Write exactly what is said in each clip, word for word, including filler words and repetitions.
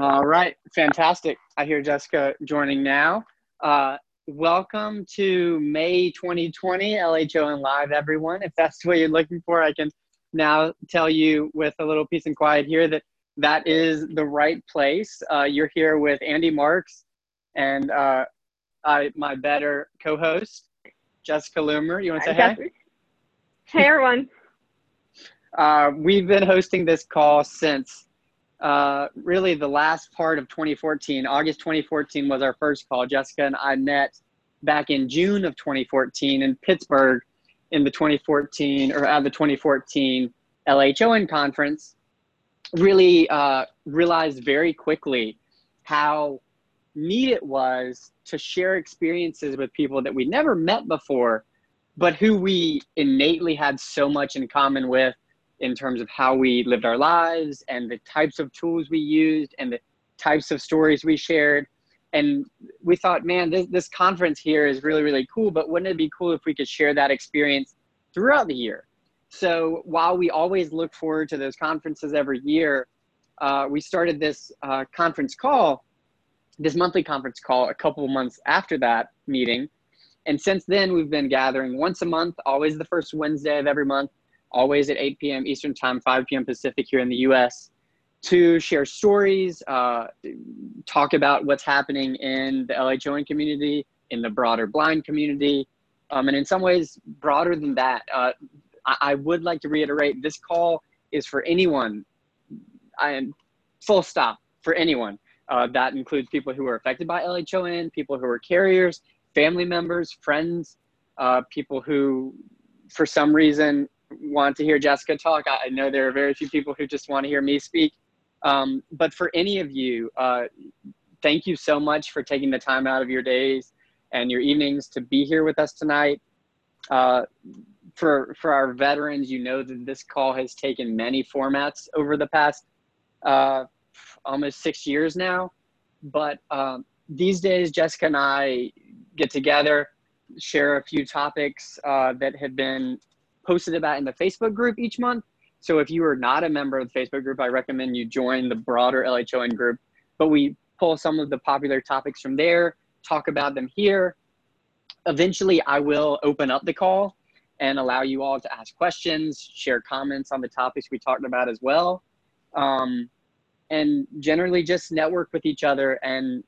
All right, fantastic. I hear Jessica joining now. Uh, welcome to May twenty twenty L H O N Live, everyone. If that's what you're looking for, I can now tell you with a little peace and quiet here that that is the right place. Uh, you're here with Andy Marks and uh, I, my better co-host, Jessica Loomer. You want to say Jessica. hey? Hey, everyone. uh, we've been hosting this call since Uh, really the last part of twenty fourteen. August twenty fourteen was our first call. Jessica and I met back in June of twenty fourteen in Pittsburgh in the twenty fourteen or at the twenty fourteen L H O N conference. Really uh, realized very quickly how neat it was to share experiences with people that we never met before, but who we innately had so much in common with, in terms of how we lived our lives and the types of tools we used and the types of stories we shared. And we thought, man, this, this conference here is really, really cool, but wouldn't it be cool if we could share that experience throughout the year? So while we always look forward to those conferences every year, uh, we started this uh, conference call, this monthly conference call a couple of months after that meeting. And since then, we've been gathering once a month, always the first Wednesday of every month, always at eight p.m. Eastern Time, five p.m. Pacific here in the U S, to share stories, uh, talk about what's happening in the L H O N community, in the broader blind community, um, and in some ways broader than that. Uh, I, I would like to reiterate, this call is for anyone, I am full stop, for anyone. Uh, that includes people who are affected by L H O N, people who are carriers, family members, friends, uh, people who, for some reason, want to hear Jessica talk. I know there are very few people who just want to hear me speak. Um, but for any of you, uh, thank you so much for taking the time out of your days and your evenings to be here with us tonight. Uh, for, for our veterans, you know that this call has taken many formats over the past uh, almost six years now. But um, these days, Jessica and I get together, share a few topics uh, that have been posted about in the Facebook group each month. So if you are not a member of the Facebook group, I recommend you join the broader L H O N group. But we pull some of the popular topics from there, talk about them here. Eventually, I will open up the call and allow you all to ask questions, share comments on the topics we talked about as well. Um, and generally just network with each other and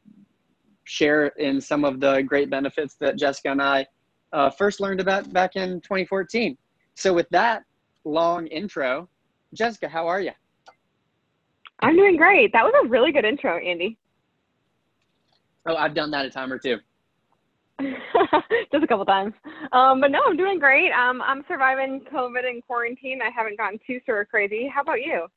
share in some of the great benefits that Jessica and I Uh, first learned about back in twenty fourteen. So with that long intro, Jessica, how are you? I'm doing great. That was a really good intro, Andy. Oh, I've done that a time or two. Just a couple times. Um, but no, I'm doing great. Um, I'm surviving COVID and quarantine. I haven't gotten too sort of crazy. How about you?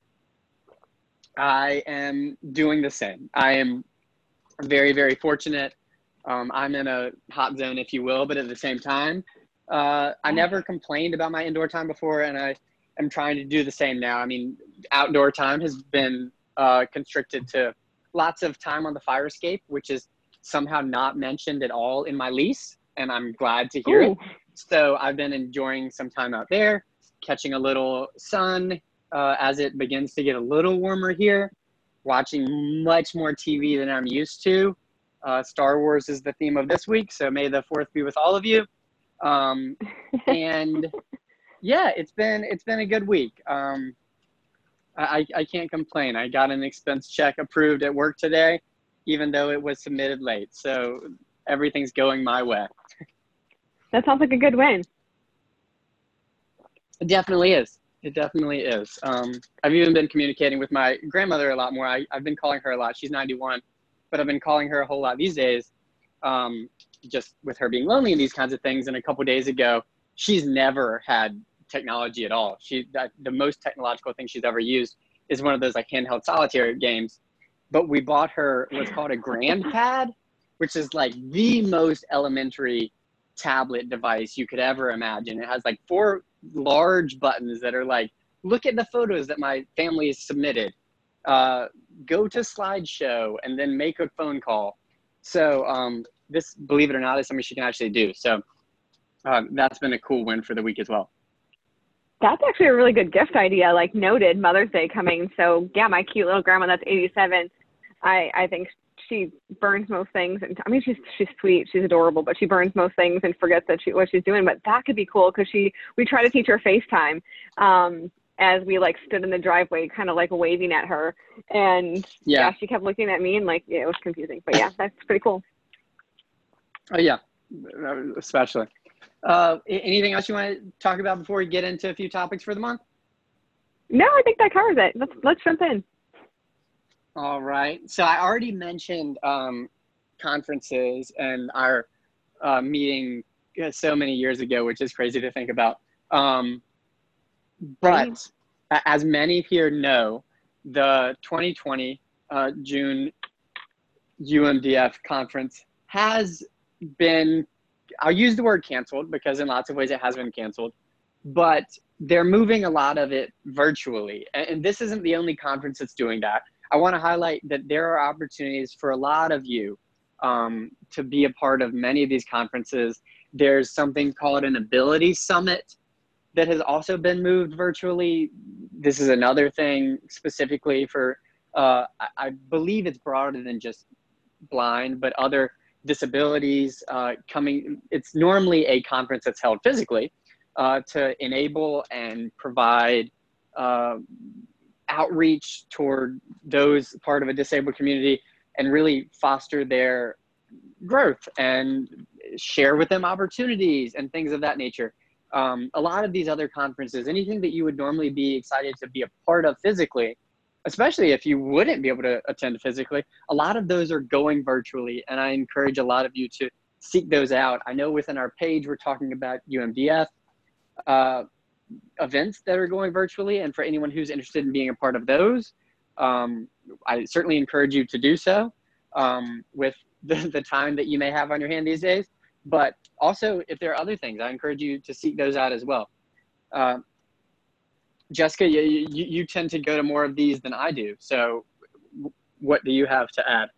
I am doing the same. I am very, very fortunate. Um, I'm in a hot zone, if you will, but at the same time, uh, I never complained about my indoor time before, and I am trying to do the same now. I mean, outdoor time has been uh, constricted to lots of time on the fire escape, which is somehow not mentioned at all in my lease, and I'm glad to hear Ooh. it. So I've been enjoying some time out there, catching a little sun uh, as it begins to get a little warmer here, watching much more T V than I'm used to. Uh, Star Wars is the theme of this week, so may the fourth be with all of you. Um, and yeah, it's been it's been a good week. Um, I, I can't complain. I got an expense check approved at work today, even though it was submitted late. So everything's going my way. That sounds like a good win. It definitely is. It definitely is. Um, I've even been communicating with my grandmother a lot more. I, I've been calling her a lot. She's ninety-one. But I've been calling her a whole lot these days, um, just with her being lonely and these kinds of things. And a couple of days ago, she's never had technology at all. She that, the most technological thing she's ever used is one of those like handheld solitaire games. But we bought her what's called a GrandPad, which is like the most elementary tablet device you could ever imagine. It has like four large buttons that are like, look at the photos that my family has submitted. Uh, go to slideshow and then make a phone call. So um, this, believe it or not, is something she can actually do. So uh, that's been a cool win for the week as well. That's actually a really good gift idea. Like noted, Mother's Day coming. So yeah, my cute little grandma that's eighty-seven I, I think she burns most things. And I mean, she's, she's sweet. She's adorable, but she burns most things and forgets that she, what she's doing. But that could be cool because she, we try to teach her FaceTime um, as we like stood in the driveway, kind of like waving at her. And yeah. yeah, she kept looking at me and like, yeah, it was confusing. But yeah, that's pretty cool. Oh, yeah, especially. Uh, anything else you want to talk about before we get into a few topics for the month? No, I think that covers it. Let's let's jump in. All right. So I already mentioned um, conferences and our uh, meeting so many years ago, which is crazy to think about. Um, but mm-hmm. as many here know, the twenty twenty uh, June U M D F conference has been, I'll use the word canceled because in lots of ways it has been canceled, but they're moving a lot of it virtually. And this isn't the only conference that's doing that. I want to highlight that there are opportunities for a lot of you um, to be a part of many of these conferences. There's something called an Ability Summit that has also been moved virtually. This is another thing specifically for, uh, I, I believe it's broader than just blind, but other disabilities uh, coming. It's normally a conference that's held physically uh, to enable and provide uh, outreach toward those part of a disabled community and really foster their growth and share with them opportunities and things of that nature. Um, a lot of these other conferences, anything that you would normally be excited to be a part of physically, especially if you wouldn't be able to attend physically, a lot of those are going virtually. And I encourage a lot of you to seek those out. I know within our page, we're talking about U M D F uh, events that are going virtually. And for anyone who's interested in being a part of those, um, I certainly encourage you to do so um, with the, the time that you may have on your hand these days. But also, if there are other things, I encourage you to seek those out as well. Uh, Jessica, you, you, you tend to go to more of these than I do. So what do you have to add?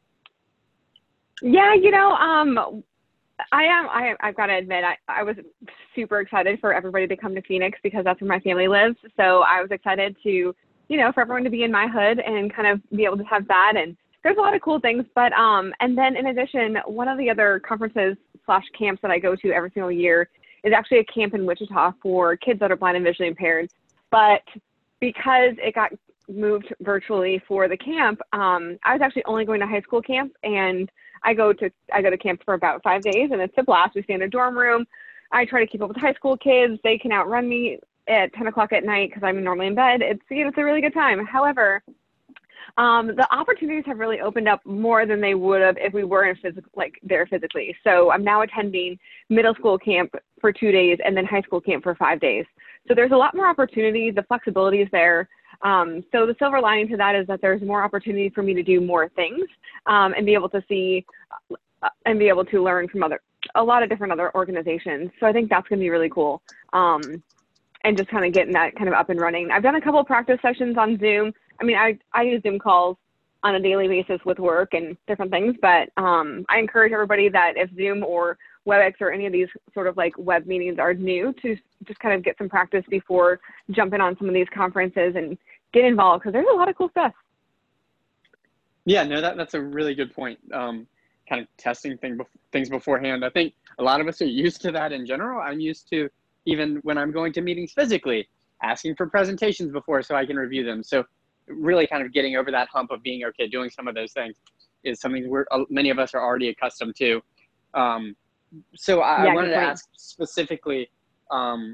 Yeah, you know, um, I am, I, I've got to admit, I, I was super excited for everybody to come to Phoenix because that's where my family lives. So I was excited to, you know, for everyone to be in my hood and kind of be able to have that. And there's a lot of cool things. But, um, and then in addition, one of the other conferences slash camps that I go to every single year is actually a camp in Wichita for kids that are blind and visually impaired. But because it got moved virtually for the camp, um, I was actually only going to high school camp, and I go to I go to camp for about five days, and it's a blast. We stay in a dorm room. I try to keep up with high school kids. They can outrun me at ten o'clock at night because I'm normally in bed. It's you know, it's a really good time. However, um, the opportunities have really opened up more than they would have if we were in physical, like there physically. So I'm now attending middle school camp for two days and then high school camp for five days. So there's a lot more opportunity. The flexibility is there. Um, so the silver lining to that is that there's more opportunity for me to do more things um, and be able to see uh, and be able to learn from other, a lot of different other organizations. So I think that's going to be really cool. Um, and just kind of getting that kind of up and running. I've done a couple of practice sessions on Zoom. I mean, I, I use Zoom calls on a daily basis with work and different things, but um, I encourage everybody that if Zoom or WebEx or any of these sort of like web meetings are new, to just kind of get some practice before jumping on some of these conferences and get involved, because there's a lot of cool stuff. Yeah, no, that, that's a really good point. Um, kind of testing thing, things beforehand. I think a lot of us are used to that in general. I'm used to, even when I'm going to meetings physically, asking for presentations before so I can review them. So really kind of getting over that hump of being okay doing some of those things is something we're many of us are already accustomed to. Um, so I, yeah, I wanted to ask specifically um,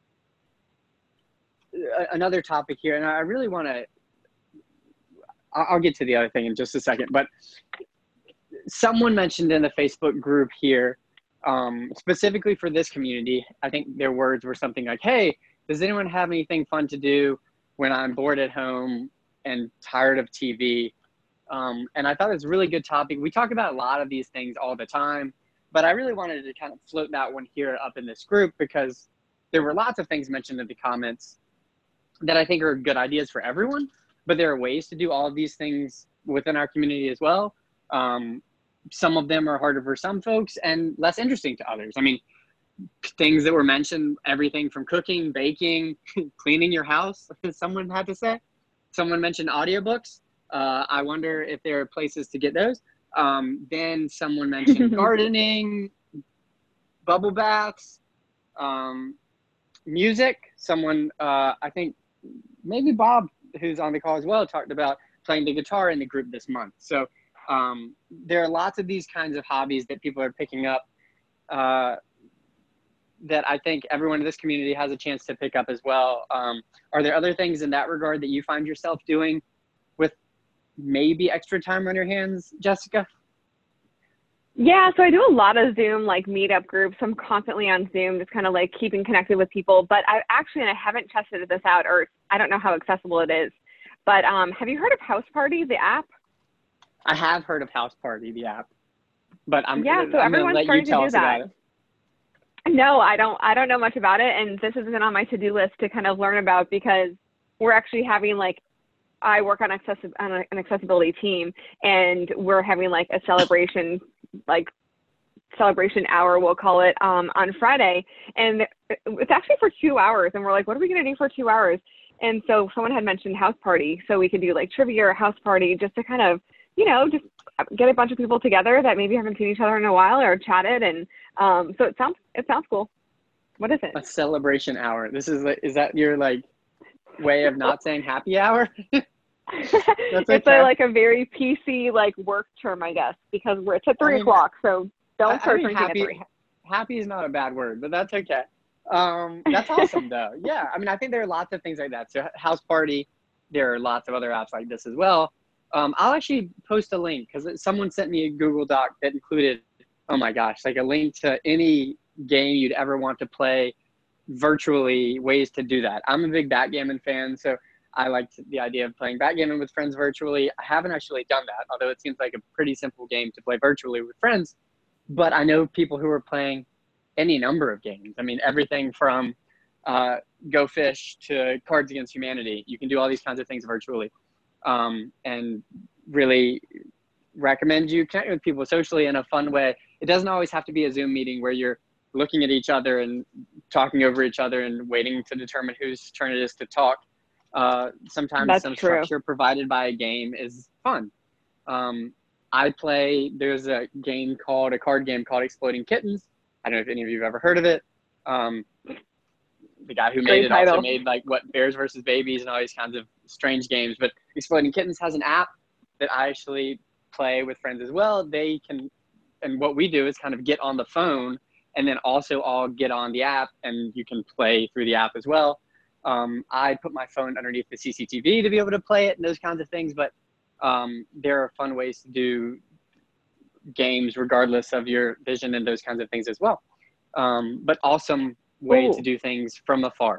another topic here, and I really want to, I'll get to the other thing in just a second, but someone mentioned in the Facebook group here, um, specifically for this community, I think their words were something like, hey, does anyone have anything fun to do when I'm bored at home and tired of T V? Um, and I thought it was a really good topic. We talk about a lot of these things all the time, but I really wanted to kind of float that one here up in this group because there were lots of things mentioned in the comments that I think are good ideas for everyone, but there are ways to do all of these things within our community as well. Um, some of them are harder for some folks and less interesting to others. I mean, things that were mentioned, everything from cooking, baking, cleaning your house, someone had to say. Someone mentioned audiobooks. Uh, I wonder if there are places to get those. Um, then someone mentioned gardening, bubble baths, um, music. Someone, uh, I think maybe Bob, who's on the call as well, talked about playing the guitar in the group this month. So um, there are lots of these kinds of hobbies that people are picking up uh, that I think everyone in this community has a chance to pick up as well. Um, are there other things in that regard that you find yourself doing with maybe extra time on your hands, Jessica? Yeah, so I do a lot of Zoom like meetup groups. I'm constantly on Zoom, just kind of like keeping connected with people. But I actually, and I haven't tested this out, or I don't know how accessible it is. But um, have you heard of House Party, the app? I have heard of House Party, the app, but I'm yeah, so I'm gonna everyone's let starting you tell to do us that. about it. No, I don't. I don't know much about it, and this has been on my to-do list to kind of learn about because we're actually having like, I work on accessi- on a, an accessibility team, and we're having like a celebration, like celebration hour, we'll call it, um, on Friday, and it's actually for two hours. And we're like, what are we gonna do for two hours? And so someone had mentioned House Party, so we could do like trivia or House Party, just to kind of, you know, just get a bunch of people together that maybe haven't seen each other in a while or chatted. And um, so it sounds, it sounds cool. What is it? A celebration hour. This is like, is that your like way of not saying happy hour? That's It's okay. a, like a very P C like work term, I guess, because we're it's at three I mean, o'clock. So don't I, I start mean, drinking happy, at three. happy is not a bad word, but that's okay. Um, that's awesome though. Yeah. I mean, I think there are lots of things like that. So House Party, there are lots of other apps like this as well. Um, I'll actually post a link because someone sent me a Google Doc that included, oh my gosh, like a link to any game you'd ever want to play virtually, ways to do that. I'm a big backgammon fan, so I like the idea of playing backgammon with friends virtually. I haven't actually done that, although it seems like a pretty simple game to play virtually with friends. But I know people who are playing any number of games. I mean, everything from uh, Go Fish to Cards Against Humanity. You can do all these kinds of things virtually. Um, and really recommend you connect with people socially in a fun way. It doesn't always have to be a Zoom meeting where you're looking at each other and talking over each other and waiting to determine whose turn it is to talk. Uh, sometimes That's some true. structure provided by a game is fun. Um, I play, there's a game called, a card game called Exploding Kittens. I don't know if any of you have ever heard of it. Um, the guy who made Great it title. also made like what Bears versus Babies and all these kinds of strange games. But Exploding Kittens has an app that I actually play with friends as well. They can, and what we do is kind of get on the phone and then also all get on the app and you can play through the app as well. Um, I put my phone underneath the C C T V to be able to play it and those kinds of things. But um, there are fun ways to do games regardless of your vision and those kinds of things as well. Um, but awesome way Ooh. to do things from afar.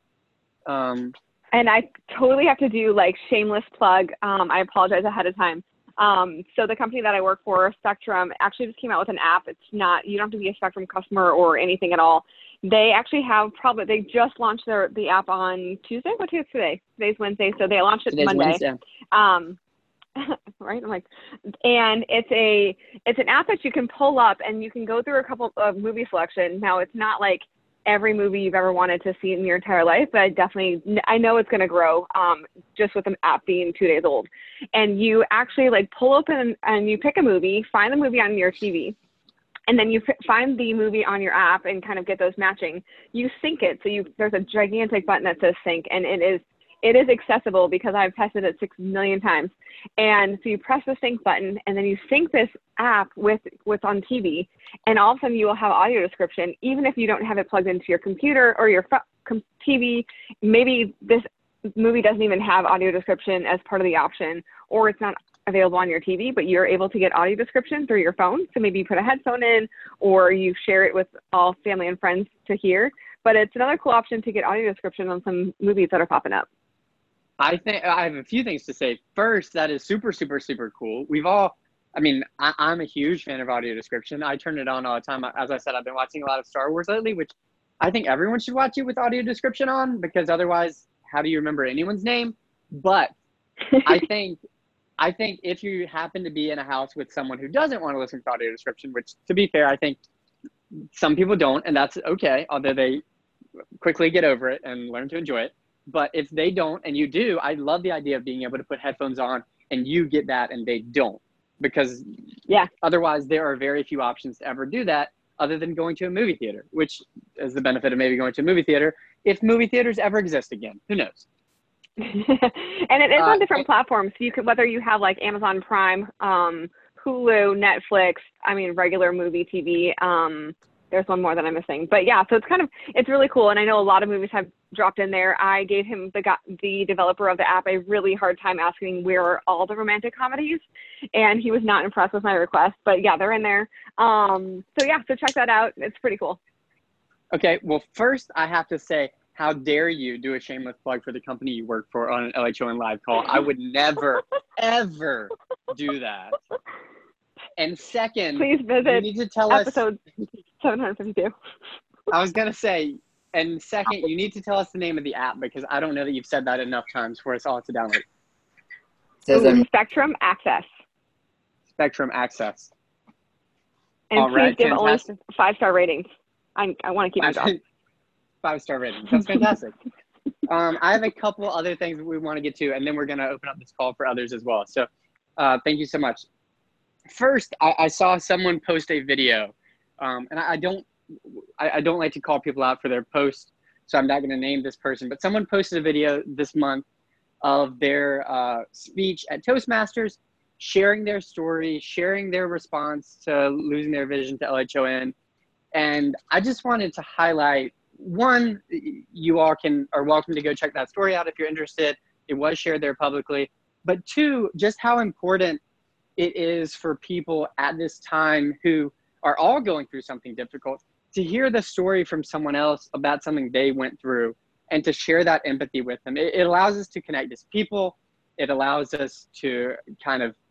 Um, and I totally have to do like shameless plug. Um, I apologize ahead of time. Um, so the company that I work for, Spectrum, actually just came out with an app. It's not, you don't have to be a Spectrum customer or anything at all. They actually have probably, they just launched their, the app on Tuesday. What day is today? Today's Wednesday. So they launched it today's Monday. Wednesday. Um, right. I'm like, and it's a, it's an app that you can pull up and you can go through a couple of movie selection. Now it's not like every movie you've ever wanted to see in your entire life, but I definitely, I know it's going to grow um, just with an app being two days old. And you actually like pull open and you pick a movie, find the movie on your T V, and then you f- find the movie on your app and kind of get those matching. You sync it. So you, there's a gigantic button that says sync, and it is, it is accessible because I've tested it six million times. And so you press the sync button and then you sync this app with what's on T V, and all of a sudden you will have audio description, even if you don't have it plugged into your computer or your T V. Maybe this movie doesn't even have audio description as part of the option, or it's not available on your T V, but you're able to get audio description through your phone. So maybe you put a headphone in or you share it with all family and friends to hear. But it's another cool option to get audio description on some movies that are popping up. I think I have a few things to say. First, that is super, super, super cool. We've all, I mean, I, I'm a huge fan of audio description. I turn it on all the time. As I said, I've been watching a lot of Star Wars lately, which I think everyone should watch it with audio description on, because otherwise, how do you remember anyone's name? But I think, I think if you happen to be in a house with someone who doesn't want to listen to audio description, which to be fair, I think some people don't, and that's okay, although they quickly get over it and learn to enjoy it. But if they don't and you do, I love the idea of being able to put headphones on and you get that and they don't, because yeah, otherwise there are very few options to ever do that other than going to a movie theater, which is the benefit of maybe going to a movie theater. If movie theaters ever exist again, who knows? And it is Uh, on different platforms. So you could, whether you have like Amazon Prime, um, Hulu, Netflix, I mean, regular movie T V. Um, there's one more that I'm missing, but yeah, so it's kind of, it's really cool. And I know a lot of movies have dropped in there. I gave him, the the developer of the app, a really hard time asking where are all the romantic comedies, and he was not impressed with my request, but yeah, they're in there. Um, so yeah, so check that out. It's pretty cool. Okay, well, first I have to say, how dare you do a shameless plug for the company you work for on an L H O N live call? I would never, ever do that. And second, Please visit you need to tell episode us, seven fifty-two. I was going to say, and second, you need to tell us the name of the app, because I don't know that you've said that enough times for us all to download. Ooh, Spectrum Access. Spectrum Access. And all please right, give fantastic. only five-star ratings. I, I want to keep my job. Five-star ratings. That's fantastic. um, I have a couple other things that we want to get to, and then we're going to open up this call for others as well. So uh, thank you so much. First, I, I saw someone post a video, um, and I, I don't I, I don't like to call people out for their posts, so I'm not going to name this person, but someone posted a video this month of their uh, speech at Toastmasters, sharing their story, sharing their response to losing their vision to L H O N. And I just wanted to highlight, one, you all can are welcome to go check that story out if you're interested. It was shared there publicly. But two, just how important it is for people at this time who are all going through something difficult to hear the story from someone else about something they went through and to share that empathy with them. It, it allows us to connect as people. It allows us to kind of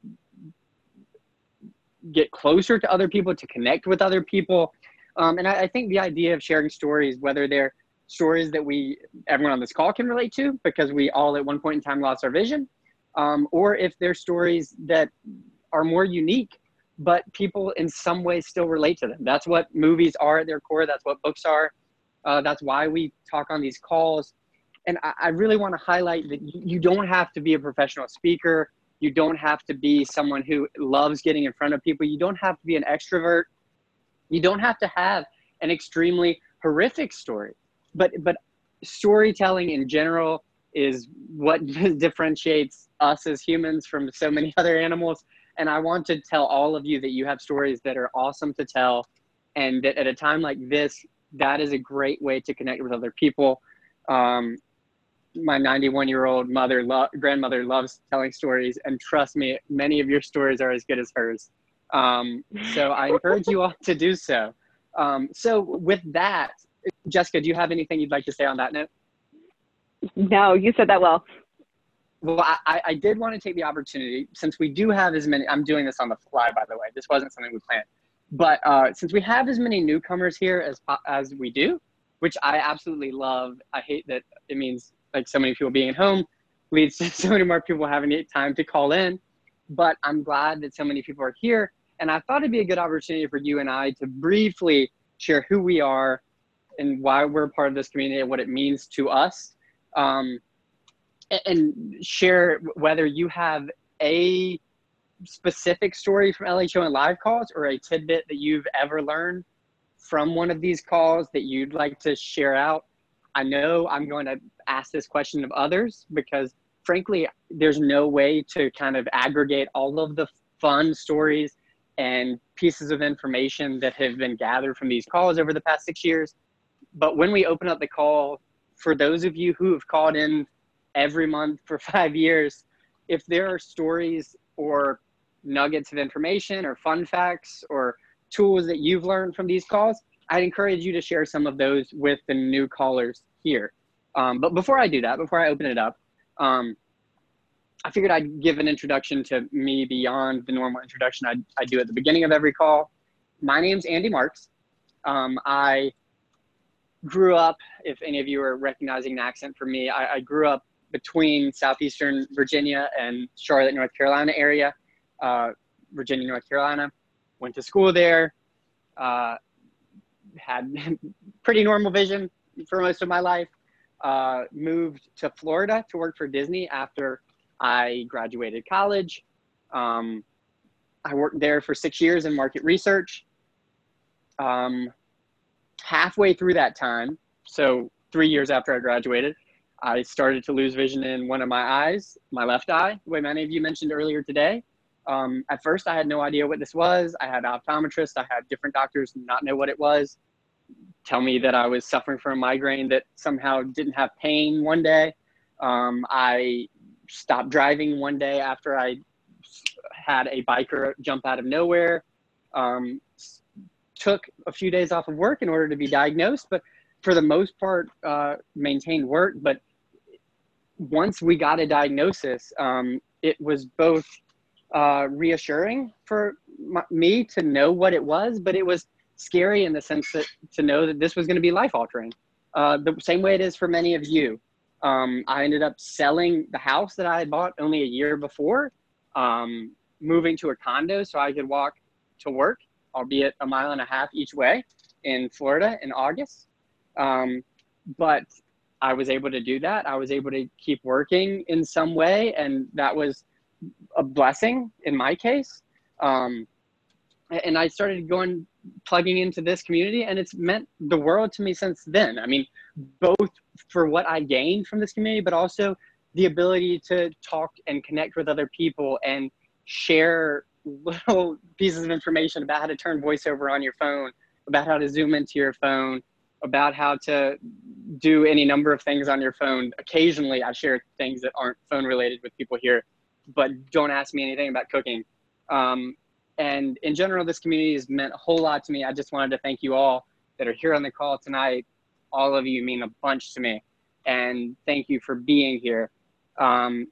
get closer to other people, to connect with other people. Um, and I, I think the idea of sharing stories, whether they're stories that we, everyone on this call can relate to because we all at one point in time lost our vision, um, or if they're stories that are more unique, but people in some way still relate to them. That's what movies are at their core. That's what books are. Uh, that's why we talk on these calls. And I, I really want to highlight that you, you don't have to be a professional speaker. You don't have to be someone who loves getting in front of people. You don't have to be an extrovert. You don't have to have an extremely horrific story. But, but storytelling in general is what differentiates us as humans from so many other animals. And I want to tell all of you that you have stories that are awesome to tell. And that at a time like this, that is a great way to connect with other people. Um, my ninety-one year old mother, lo- grandmother loves telling stories. And trust me, many of your stories are as good as hers. Um, so I encourage you all to do so. Um, so with that, Jessica, do you have anything you'd like to say on that note? No, you said that well. Well, I, I did want to take the opportunity, since we do have as many, I'm doing this on the fly, by the way, this wasn't something we planned, but uh, since we have as many newcomers here as as we do, which I absolutely love. I hate that it means like so many people being at home leads to so many more people having time to call in, but I'm glad that so many people are here. And I thought it'd be a good opportunity for you and I to briefly share who we are and why we're part of this community and what it means to us. Um, and share whether you have a specific story from L H O N live calls or a tidbit that you've ever learned from one of these calls that you'd like to share out. I know I'm going to ask this question of others because frankly, there's no way to kind of aggregate all of the fun stories and pieces of information that have been gathered from these calls over the past six years. But when we open up the call, for those of you who have called in every month for five years, if there are stories or nuggets of information or fun facts or tools that you've learned from these calls, I'd encourage you to share some of those with the new callers here. Um, but before I do that, before I open it up, um, I figured I'd give an introduction to me beyond the normal introduction I, I do at the beginning of every call. My name's Andy Marks. Um, I grew up, if any of you are recognizing an accent from me, I, I grew up between Southeastern Virginia and Charlotte, North Carolina area, uh, Virginia, North Carolina, went to school there, uh, had pretty normal vision for most of my life, uh, moved to Florida to work for Disney after I graduated college. Um, I worked there for six years in market research. Um, halfway through that time, so three years after I graduated, I started to lose vision in one of my eyes, my left eye, the way many of you mentioned earlier today. Um, at first, I had no idea what this was. I had optometrists. I had different doctors not know what it was, tell me that I was suffering from a migraine that somehow didn't have pain one day. Um, I stopped driving one day after I had a biker jump out of nowhere. Um, took a few days off of work in order to be diagnosed, but for the most part, uh, maintained work. But once we got a diagnosis, um, it was both uh, reassuring for my, me to know what it was, but it was scary in the sense that to know that this was going to be life altering. Uh, the same way it is for many of you. Um, I ended up selling the house that I had bought only a year before, um, moving to a condo so I could walk to work, albeit a mile and a half each way in Florida in August. Um, but I was able to do that. I was able to keep working in some way, and that was a blessing in my case. Um, and I started going, plugging into this community, and it's meant the world to me since then. I mean, both for what I gained from this community, but also the ability to talk and connect with other people and share little pieces of information about how to turn voiceover on your phone, about how to zoom into your phone, about how to do any number of things on your phone. Occasionally I share things that aren't phone related with people here, but don't ask me anything about cooking. Um, and in general, this community has meant a whole lot to me. I just wanted to thank you all that are here on the call tonight. All of you mean a bunch to me, and thank you for being here. Um,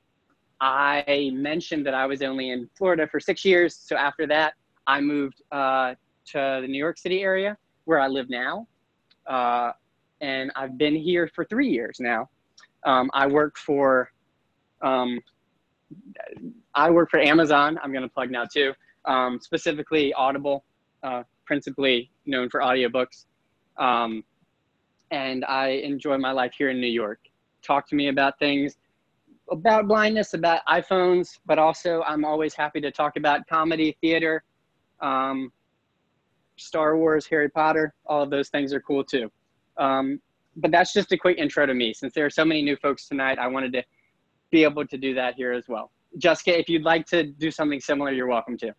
I mentioned that I was only in Florida for six years. So after that, I moved uh, to the New York City area where I live now. Uh, and I've been here for three years now. Um, I work for, um, I work for Amazon. I'm going to plug now too, um, specifically Audible, uh, principally known for audiobooks. Um, and I enjoy my life here in New York. Talk to me about things about blindness, about iPhones, but also I'm always happy to talk about comedy, theater, um, Star Wars, Harry Potter. All of those things are cool too. Um, but that's just a quick intro to me. Since there are so many new folks tonight, I wanted to be able to do that here as well. Jessica, if you'd like to do something similar, you're welcome to.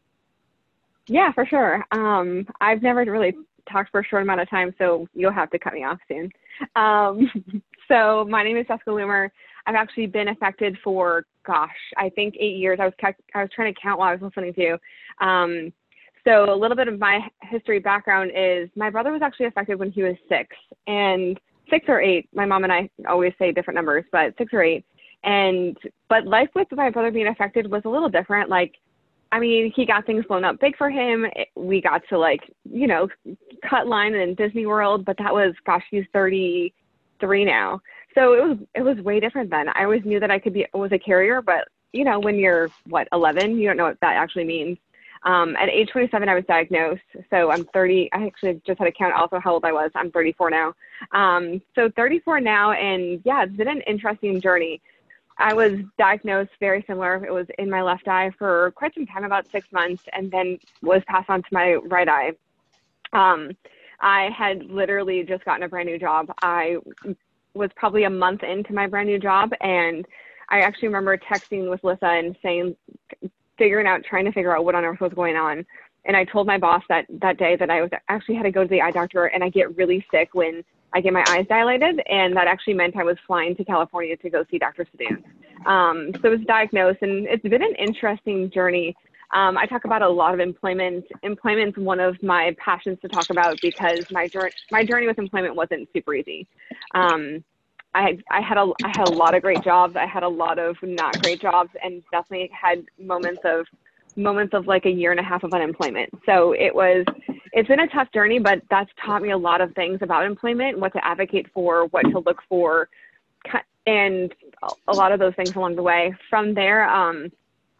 Yeah, for sure. Um, I've never really talked for a short amount of time, so you'll have to cut me off soon. Um, so my name is Jessica Loomer. I've actually been affected for, gosh, I think eight years. I was I was trying to count while I was listening to you. Um, so a little bit of my history background is my brother was actually affected when he was six, and six or eight. My mom and I always say different numbers, but six or eight. And but life with my brother being affected was a little different. Like, I mean, he got things blown up big for him. We got to, like, you know, cut line in Disney World, but that was, gosh, he's thirty-three now. So it was, it was way different then. I always knew that I could be, was a carrier, but you know, when you're what, eleven, you don't know what that actually means. Um, at age twenty-seven, I was diagnosed. So I'm thirty. I actually just had to count also how old I was. I'm thirty-four now. Um, so thirty-four now. And yeah, it's been an interesting journey. I was diagnosed very similar. It was in my left eye for quite some time, about six months, and then was passed on to my right eye. Um, I had literally just gotten a brand new job. I was probably a month into my brand new job, and I actually remember texting with Lissa and saying, figuring out, trying to figure out what on earth was going on. And I told my boss that that day that I was actually had to go to the eye doctor, and I get really sick when I get my eyes dilated, and that actually meant I was flying to California to go see Doctor Sedoon. Um, so I was diagnosed, and it's been an interesting journey. Um, I talk about a lot of employment. Employment's one of my passions to talk about because my journey, my journey with employment wasn't super easy. Um, I, I had a, I had a lot of great jobs. I had a lot of not great jobs, and definitely had moments of, moments of like a year and a half of unemployment. So it was, it's been a tough journey, but that's taught me a lot of things about employment, what to advocate for, what to look for, and a lot of those things along the way. From there, um,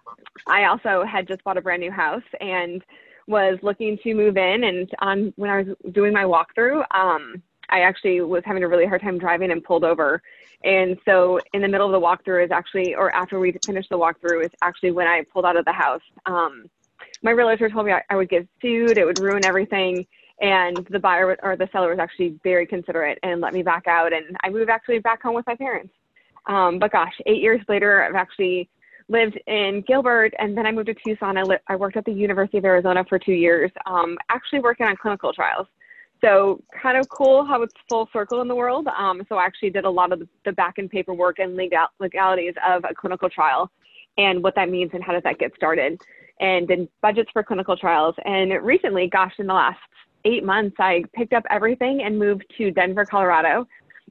I also had just bought a brand new house and was looking to move in. And on when I was doing my walkthrough, um, I actually was having a really hard time driving and pulled over. And so in the middle of the walkthrough is actually, or after we finished the walkthrough is actually when I pulled out of the house. Um, my realtor told me I, I would get sued, it would ruin everything. And the buyer or the seller was actually very considerate and let me back out. And I moved actually back home with my parents. Um, but gosh, eight years later, I've actually lived in Gilbert, and then I moved to Tucson. I, li- I worked at the University of Arizona for two years, um, actually working on clinical trials. So kind of cool how it's full circle in the world. Um, so I actually did a lot of the, the back-end paperwork and legal, legalities of a clinical trial and what that means and how does that get started, and then budgets for clinical trials. And recently, gosh, in the last eight months, I picked up everything and moved to Denver, Colorado.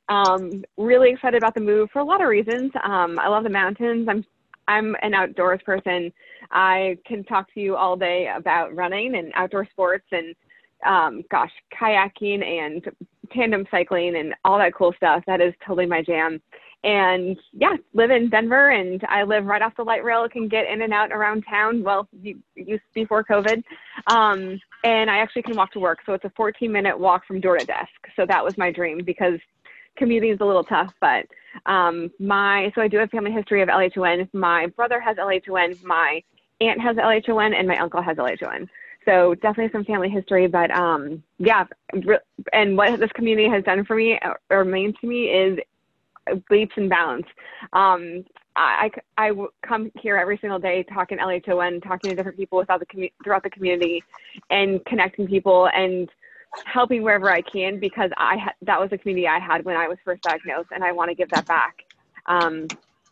Um, really excited about the move for a lot of reasons. Um, I love the mountains. I'm I'm an outdoors person. I can talk to you all day about running and outdoor sports and, um, gosh, kayaking and tandem cycling and all that cool stuff. That is totally my jam. And yeah, live in Denver, and I live right off the light rail, can get in and out around town. Well, used before COVID. Um, and I actually can walk to work. So it's a fourteen minute walk from door to desk. So that was my dream, because commuting is a little tough, but um, my, so I do have family history of L H O N. My brother has L H O N, my aunt has L H O N, and my uncle has L H O N. So definitely some family history, but um, yeah. And what this community has done for me or means to me is leaps and bounds. Um, I, I, I come here every single day talking L H O N, talking to different people without the commu- throughout the community, and connecting people and helping wherever I can, because I ha- that was the community I had when I was first diagnosed, and I want to give that back. Um,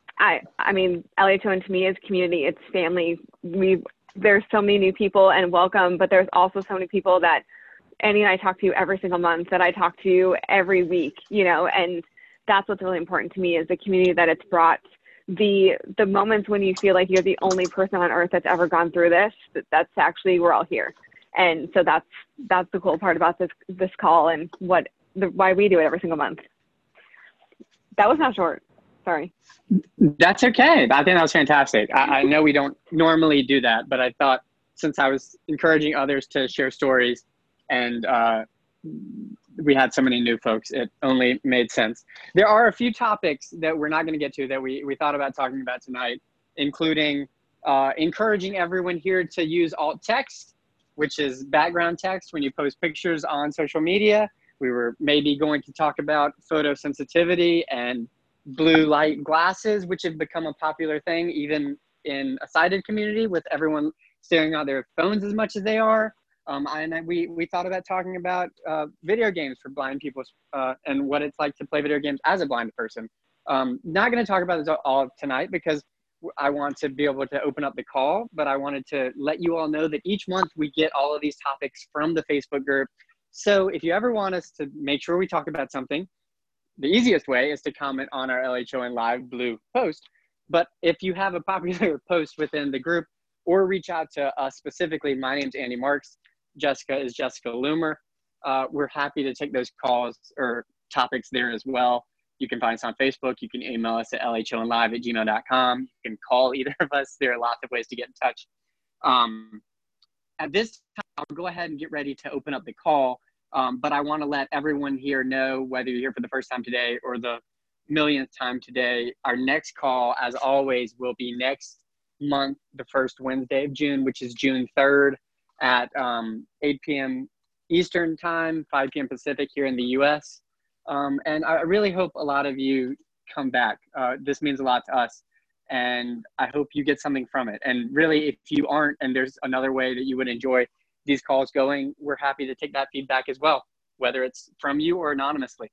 I I mean, L H O N to me is community, it's family. We there's so many new people and welcome, but there's also so many people that Annie and I talk to every single month, that I talk to every week, you know, and that's what's really important to me, is the community that it's brought. The the moments when you feel like you're the only person on earth that's ever gone through this, that, that's actually, we're all here. And so that's that's the cool part about this this call, and what the, why we do it every single month. That was not short. Sorry. That's okay. I think that was fantastic. I, I know we don't normally do that, but I thought since I was encouraging others to share stories, and uh, we had so many new folks, it only made sense. There are a few topics that we're not going to get to that we, we thought about talking about tonight, including uh, encouraging everyone here to use alt text, which is background text when you post pictures on social media. We were maybe going to talk about photosensitivity and blue light glasses, which have become a popular thing even in a sighted community, with everyone staring at their phones as much as they are. Um, and we, we thought about talking about uh, video games for blind people uh, and what it's like to play video games as a blind person. Um, not going to talk about this all tonight, because I want to be able to open up the call, but I wanted to let you all know that each month we get all of these topics from the Facebook group. So if you ever want us to make sure we talk about something, the easiest way is to comment on our L H O N Live Blue post. But if you have a popular post within the group, or reach out to us specifically, my name's Andy Marks, Jessica is Jessica Loomer. Uh, we're happy to take those calls or topics there as well. You can find us on Facebook. You can email us at L H O N live at gmail dot com. You can call either of us. There are lots of ways to get in touch. Um, at this time, I'll go ahead and get ready to open up the call. Um, but I want to let everyone here know, whether you're here for the first time today or the millionth time today, our next call, as always, will be next month, the first Wednesday of June, which is June third at um, eight p.m. Eastern time, five p.m. Pacific here in the U S Um, and I really hope a lot of you come back. Uh, this means a lot to us, and I hope you get something from it. And really, if you aren't, and there's another way that you would enjoy these calls going, we're happy to take that feedback as well, whether it's from you or anonymously.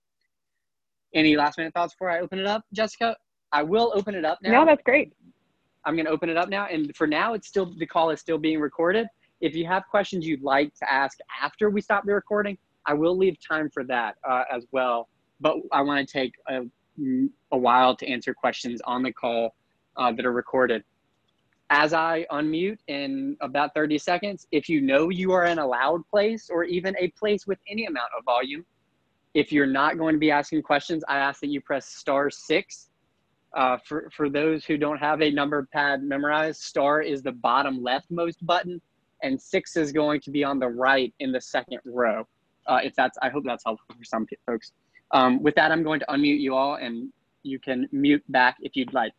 Any last minute thoughts before I open it up, Jessica? I will open it up now. No, that's great. I'm going to open it up now. And for now, it's still, the call is still being recorded. If you have questions you'd like to ask after we stop the recording, I will leave time for that uh, as well. But I want to take a, a while to answer questions on the call uh, that are recorded. As I unmute in about thirty seconds, if you know you are in a loud place or even a place with any amount of volume, if you're not going to be asking questions, I ask that you press star six. Uh, for, for those who don't have a number pad memorized, star is the bottom leftmost button, and six is going to be on the right in the second row. uh, if that's, I hope that's helpful for some folks. Um, with that, I'm going to unmute you all, and you can mute back if you'd like.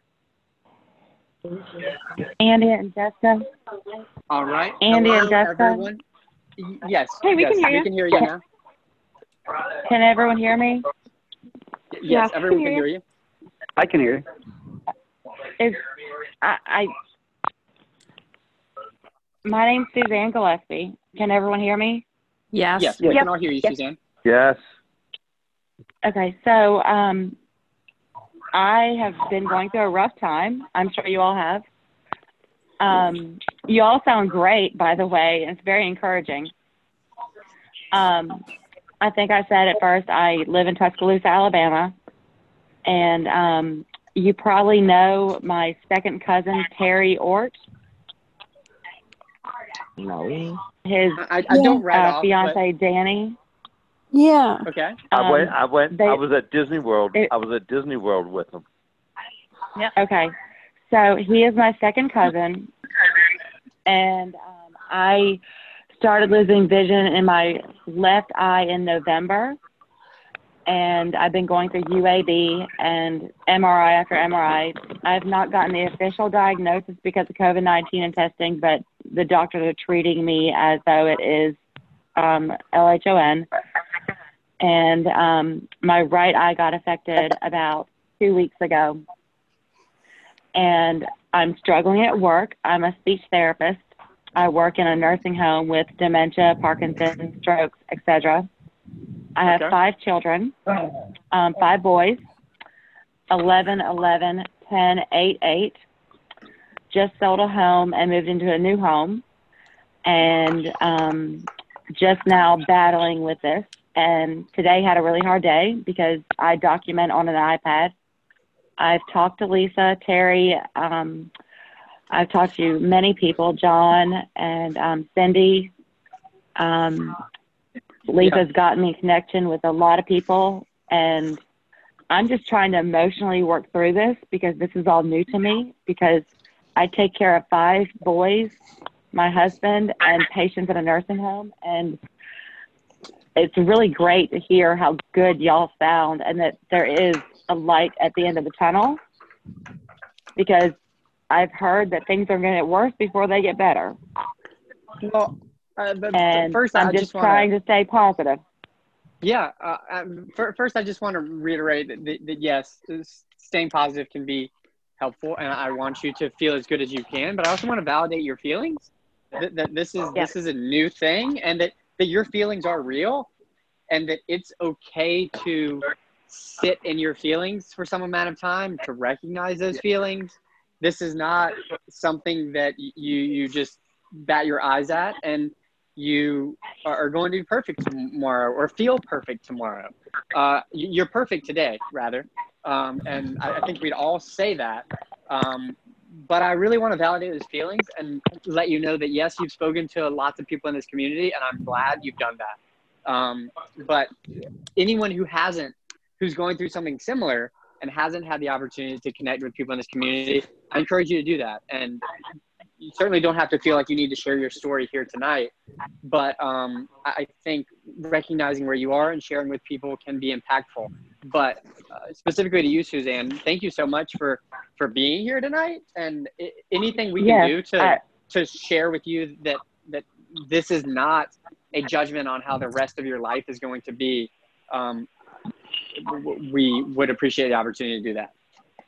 Andy and Jessica. All right. Andy Hello, and Jessica. everyone. Yes. Hey, we yes, can hear you. We can hear you now. Can everyone hear me? Yes, Yes, everyone can can hear hear you. I can hear you. Is I, I my name's Suzanne Gillespie. Can everyone hear me? Yes. Yes, we Yep. can all hear you, Yep. Suzanne. Yes. Okay, so um, I have been going through a rough time. I'm sure you all have. Um, you all sound great, by the way, and it's very encouraging. Um, I think I said at first I live in Tuscaloosa, Alabama, and um, you probably know my second cousin, Terry Ort. No. His I, I don't write uh, off, fiance, Danny. Yeah. but okay. I went. Um, I went. they- I was at Disney World. it- I was at Disney World with them. Okay, so he is my second cousin, and um, I started losing vision in my left eye in November, and I've been going through U A B and M R I after M R I. I've not gotten the official diagnosis because of COVID nineteen and testing, but the doctors are treating me as though it is um, L H O N. And um, my right eye got affected about two weeks ago. And I'm struggling at work. I'm a speech therapist. I work in a nursing home with dementia, Parkinson's, strokes, et cetera. I have Okay. five children, um, five boys, eleven, eleven, ten, eight, eight. Just sold a home and moved into a new home. And um, just now battling with this. And today had a really hard day because I document on an iPad. I've talked to Lisa, Terry, um, I've talked to many people, John and um, Cindy. Um, Lisa's gotten me connection with a lot of people, and I'm just trying to emotionally work through this because this is all new to me, because I take care of five boys, my husband, and patients at a nursing home, and it's really great to hear how good y'all sound and that there is a light at the end of the tunnel, because I've heard that things are going to get worse before they get better. Well, uh, but And first, I'm I just, just want trying to stay positive. Yeah. Uh, um, for, first, I just want to reiterate that, that, that yes, staying positive can be helpful, and I want you to feel as good as you can. But I also want to validate your feelings. That, that this is Yeah. this is a new thing, and that, that your feelings are real, and that it's okay to sit in your feelings for some amount of time, to recognize those feelings. This is not something that you you just bat your eyes at and you are going to be perfect tomorrow or feel perfect tomorrow. Uh, you're perfect today, rather. Um, and I, I think we'd all say that. Um, but I really want to validate those feelings and let you know that, yes, you've spoken to lots of people in this community, and I'm glad you've done that. Um, but anyone who hasn't, who's going through something similar and hasn't had the opportunity to connect with people in this community, I encourage you to do that. And you certainly don't have to feel like you need to share your story here tonight, but um, I think recognizing where you are and sharing with people can be impactful. But uh, specifically to you, Suzanne, thank you so much for, for being here tonight, and I- anything we can Yes, do to, I- to share with you that, that this is not a judgment on how the rest of your life is going to be. Um, we would appreciate the opportunity to do that.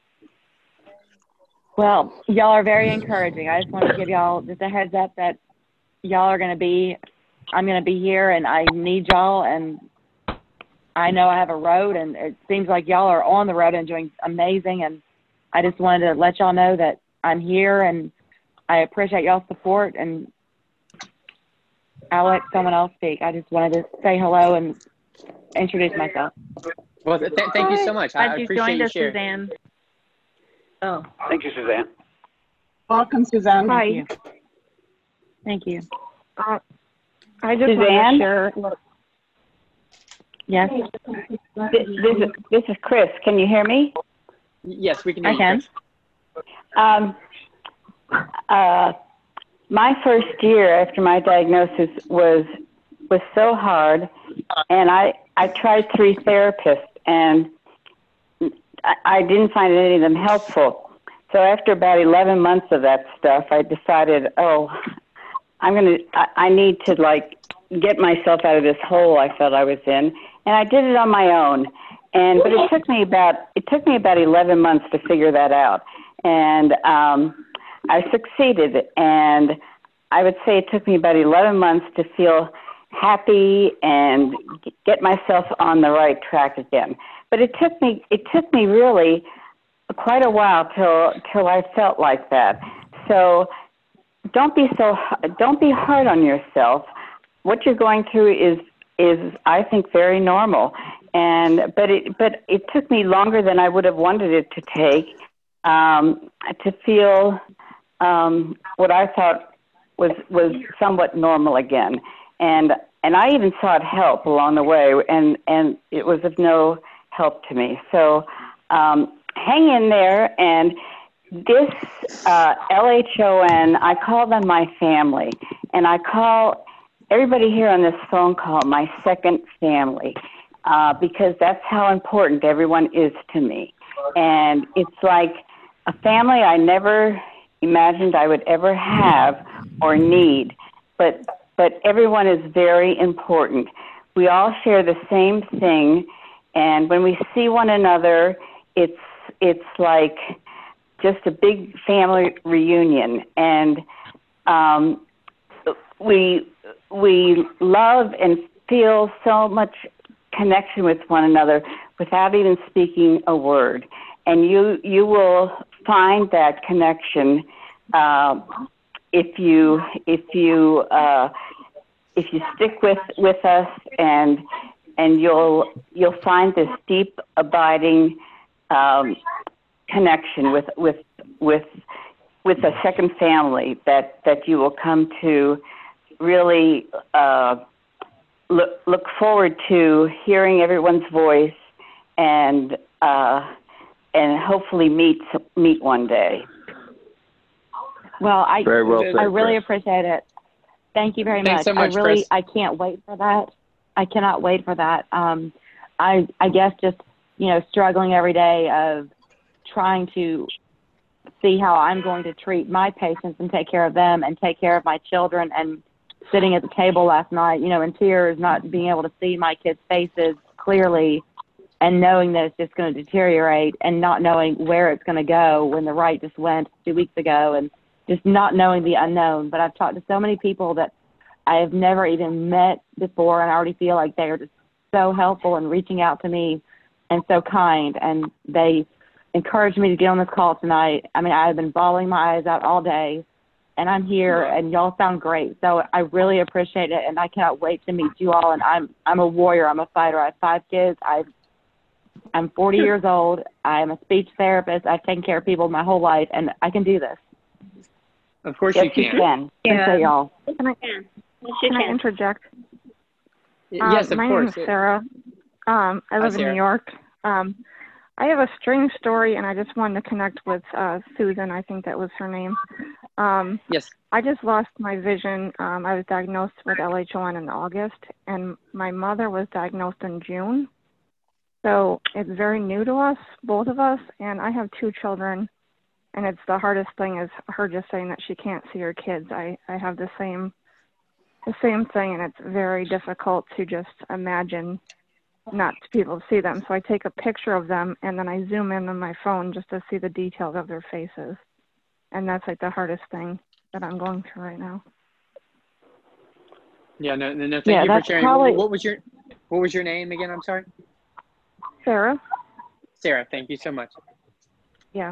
Well, y'all are very encouraging. I just want to give y'all just a heads up that y'all are going to be, I'm going to be here, and I need y'all, and I know I have a road, and it seems like y'all are on the road and doing amazing, and I just wanted to let y'all know that I'm here, and I appreciate y'all's support, and I'll let someone else speak. I just wanted to say hello and introduce myself. Well, th- thank you so much. I, I Glad you appreciate joined you us, sharing. Suzanne. Oh, Thank you, Suzanne. Welcome, Suzanne. Hi. Thank you. Thank you. Uh, I just want Suzanne? to share. Yes, this, this, is, this is Chris. Can you hear me? Yes, we can hear I you, can. Chris. Um, uh, my first year after my diagnosis was was so hard, and I, I tried three therapists, and I, I didn't find any of them helpful. So after about eleven months of that stuff, I decided, oh, I'm going to, I need to like get myself out of this hole I felt I was in. And I did it on my own. And, but it took me about, it took me about eleven months to figure that out. And, um, I succeeded. And I would say it took me about eleven months to feel happy and get myself on the right track again. But it took me, it took me really quite a while till, till I felt like that. So don't be so, don't be hard on yourself. What you're going through is, is I think very normal. And, but it, but it took me longer than I would have wanted it to take, um, to feel, um, what I thought was, was somewhat normal again. And, and I even sought help along the way, and, and it was of no help to me. So, um, hang in there. And this, uh, L H O N, I call them my family, and I call everybody here on this phone call my second family, uh, because that's how important everyone is to me. And it's like a family I never imagined I would ever have or need, but, but everyone is very important. We all share the same thing, and when we see one another, it's, it's like just a big family reunion. And, um, we, we love and feel so much connection with one another without even speaking a word. And you, you will find that connection, uh, if you, if you, uh, if you stick with, with us, and, and you'll, you'll find this deep, abiding, um, connection with, with, with, with a second family that, that you will come to really uh, look, look forward to hearing everyone's voice, and uh, and hopefully meet meet one day. Well, I Very well I said, really Chris. appreciate it. Thank you very Thanks much. so much, I really Chris. I can't wait for that. I cannot wait for that. Um, I I guess just you know struggling every day of trying to see how I'm going to treat my patients and take care of them and take care of my children, and sitting at the table last night, you know, in tears, not being able to see my kids' faces clearly, and knowing that it's just going to deteriorate, and not knowing where it's going to go when the right just went two weeks ago, and just not knowing the unknown. But I've talked to so many people that I have never even met before, and I already feel like they are just so helpful and reaching out to me and so kind, and they encouraged me to get on this call tonight. I mean, I've been bawling my eyes out all day, and I'm here, and y'all sound great. So I really appreciate it, and I cannot wait to meet you all. And I'm I'm a warrior. I'm a fighter. I have five kids. I I'm forty years old. I'm a speech therapist. I've taken care of people my whole life, and I can do this. Of course Yes, you can. you can. Appreciate y'all. Can I, Yes, you can I can. interject? Y- Um, yes, of my course. name is Sarah. Um, I Hi, live in Sarah. New York. Um, I have a strange story, and I just wanted to connect with uh, Susan. I think that was her name. Um, Yes. I just lost my vision. Um, I was diagnosed with L H O N in August, and my mother was diagnosed in June. So it's very new to us, both of us, and I have two children, and it's the hardest thing is her just saying that she can't see her kids. I, I have the same the same thing, and it's very difficult to just imagine not to be able to see them. So I take a picture of them, and then I zoom in on my phone just to see the details of their faces. And that's like the hardest thing that I'm going through right now. Yeah. No. No. no thank Yeah, you for that's sharing. probably- What was your What was your name again? I'm sorry. Sarah? Sarah. Thank you so much. Yeah.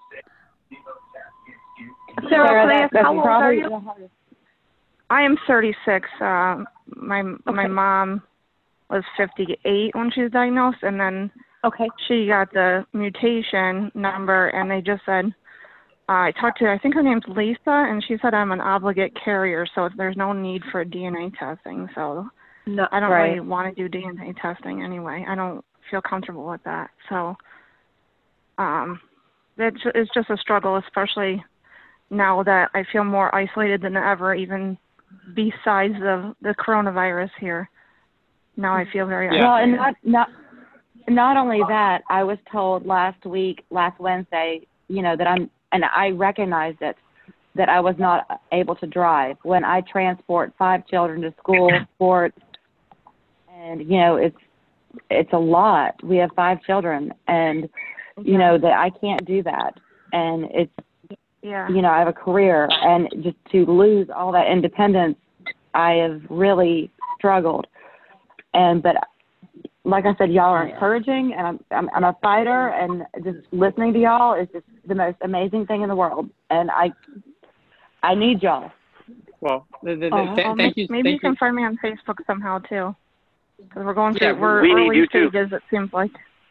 Sarah, Sarah, that, that's how old are probably you? the hardest. I am thirty-six. Um, my my mom was fifty-eight when she was diagnosed, and then Okay. she got the mutation number, and they just said, uh, I talked to, I think her name's Lisa, and she said I'm an obligate carrier, so there's no need for D N A testing. So No, I don't right. really want to do D N A testing anyway. I don't feel comfortable with that. So um, it's, it's just a struggle, especially now that I feel more isolated than ever, even besides the, the coronavirus here. now I feel very Yeah. Well, and not, not, not only that, I was told last week, last Wednesday, you know, that I'm, and I recognized it, that I was not able to drive when I transport five children to school, sports, and, you know, it's, it's a lot. We have five children, and, you know, that I can't do that. And it's, Yeah. you know, I have a career, and just to lose all that independence, I have really struggled. And, but like I said, y'all are encouraging, and I'm, I'm, I'm a fighter, and just listening to y'all is just the most amazing thing in the world. And I, I need y'all. Well, the, the, the, Oh, th- well, thank may- you. Maybe you thank can you. find me on Facebook somehow too, because we're going Yeah, through we're we need early you too. stages. It seems like.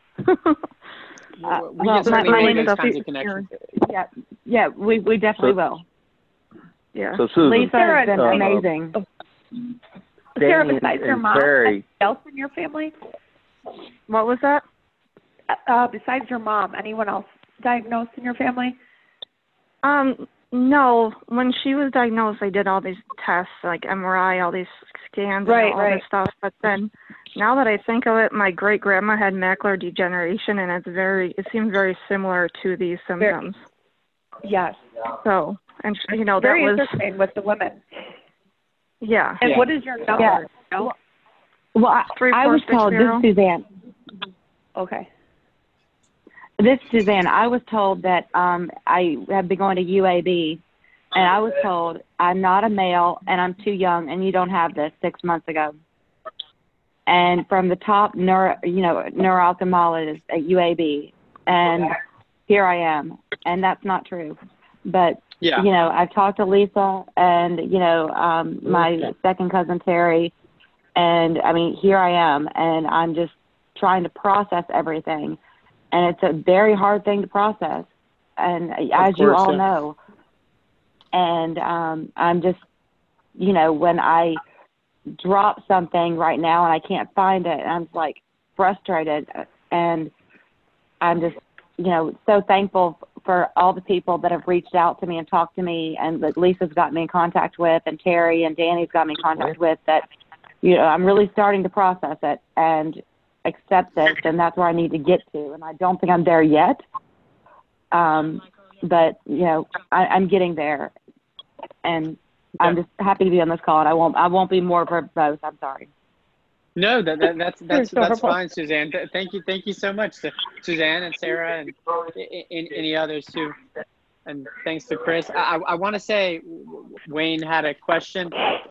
Uh, we well, can my, certainly my make name those is kinds of connections. yeah, yeah, we, we definitely So- will. Yeah. So Susan, Lisa has been uh, amazing. Sarah, Danny besides your and mom, Terry, anyone else in your family? What was that? Uh, besides your mom, anyone else diagnosed in your family? Um, no. When she was diagnosed, I did all these tests, like M R I, all these scans, Right, and all right. this stuff. But then, now that I think of it, my great grandma had macular degeneration, and it's very, it seems very similar to these symptoms. Yes. So, and she- you know, that Very was, interesting with the women. yeah. And Yeah. what is your number? Yeah. No? Well, I, Three, I four, was six, told, this zero. is Suzanne. Okay. This is Suzanne. I was told that um, I have been going to U A B, and I was told I'm not a male and I'm too young, and you don't have this six months ago. And from the top neuro, you know, neuro-ophthalmologist at U A B, and here I am, and that's not true. But Yeah. you know, I've talked to Lisa and you know um, my second cousin Terry, and I mean, here I am, and I'm just trying to process everything. And it's a very hard thing to process, and as you course, all yeah. know. And um, I'm just, you know, when I drop something right now and I can't find it, I'm like frustrated, and I'm just, you know, so thankful for all the people that have reached out to me and talked to me, and that Lisa's got me in contact with, and Terry and Danny's got me in contact with. That, you know, I'm really starting to process it and accept this, and that's where I need to get to. And I don't think I'm there yet, um, but you know, I, I'm getting there, and I'm just happy to be on this call. And I won't, I won't be more verbose. I'm sorry. No, that, that that's that's so that's helpful. fine, Suzanne. Th- Thank you, thank you so much to Suzanne and Sarah and I- I- any others too. And thanks to Chris. I I, I want to say Wayne had a question.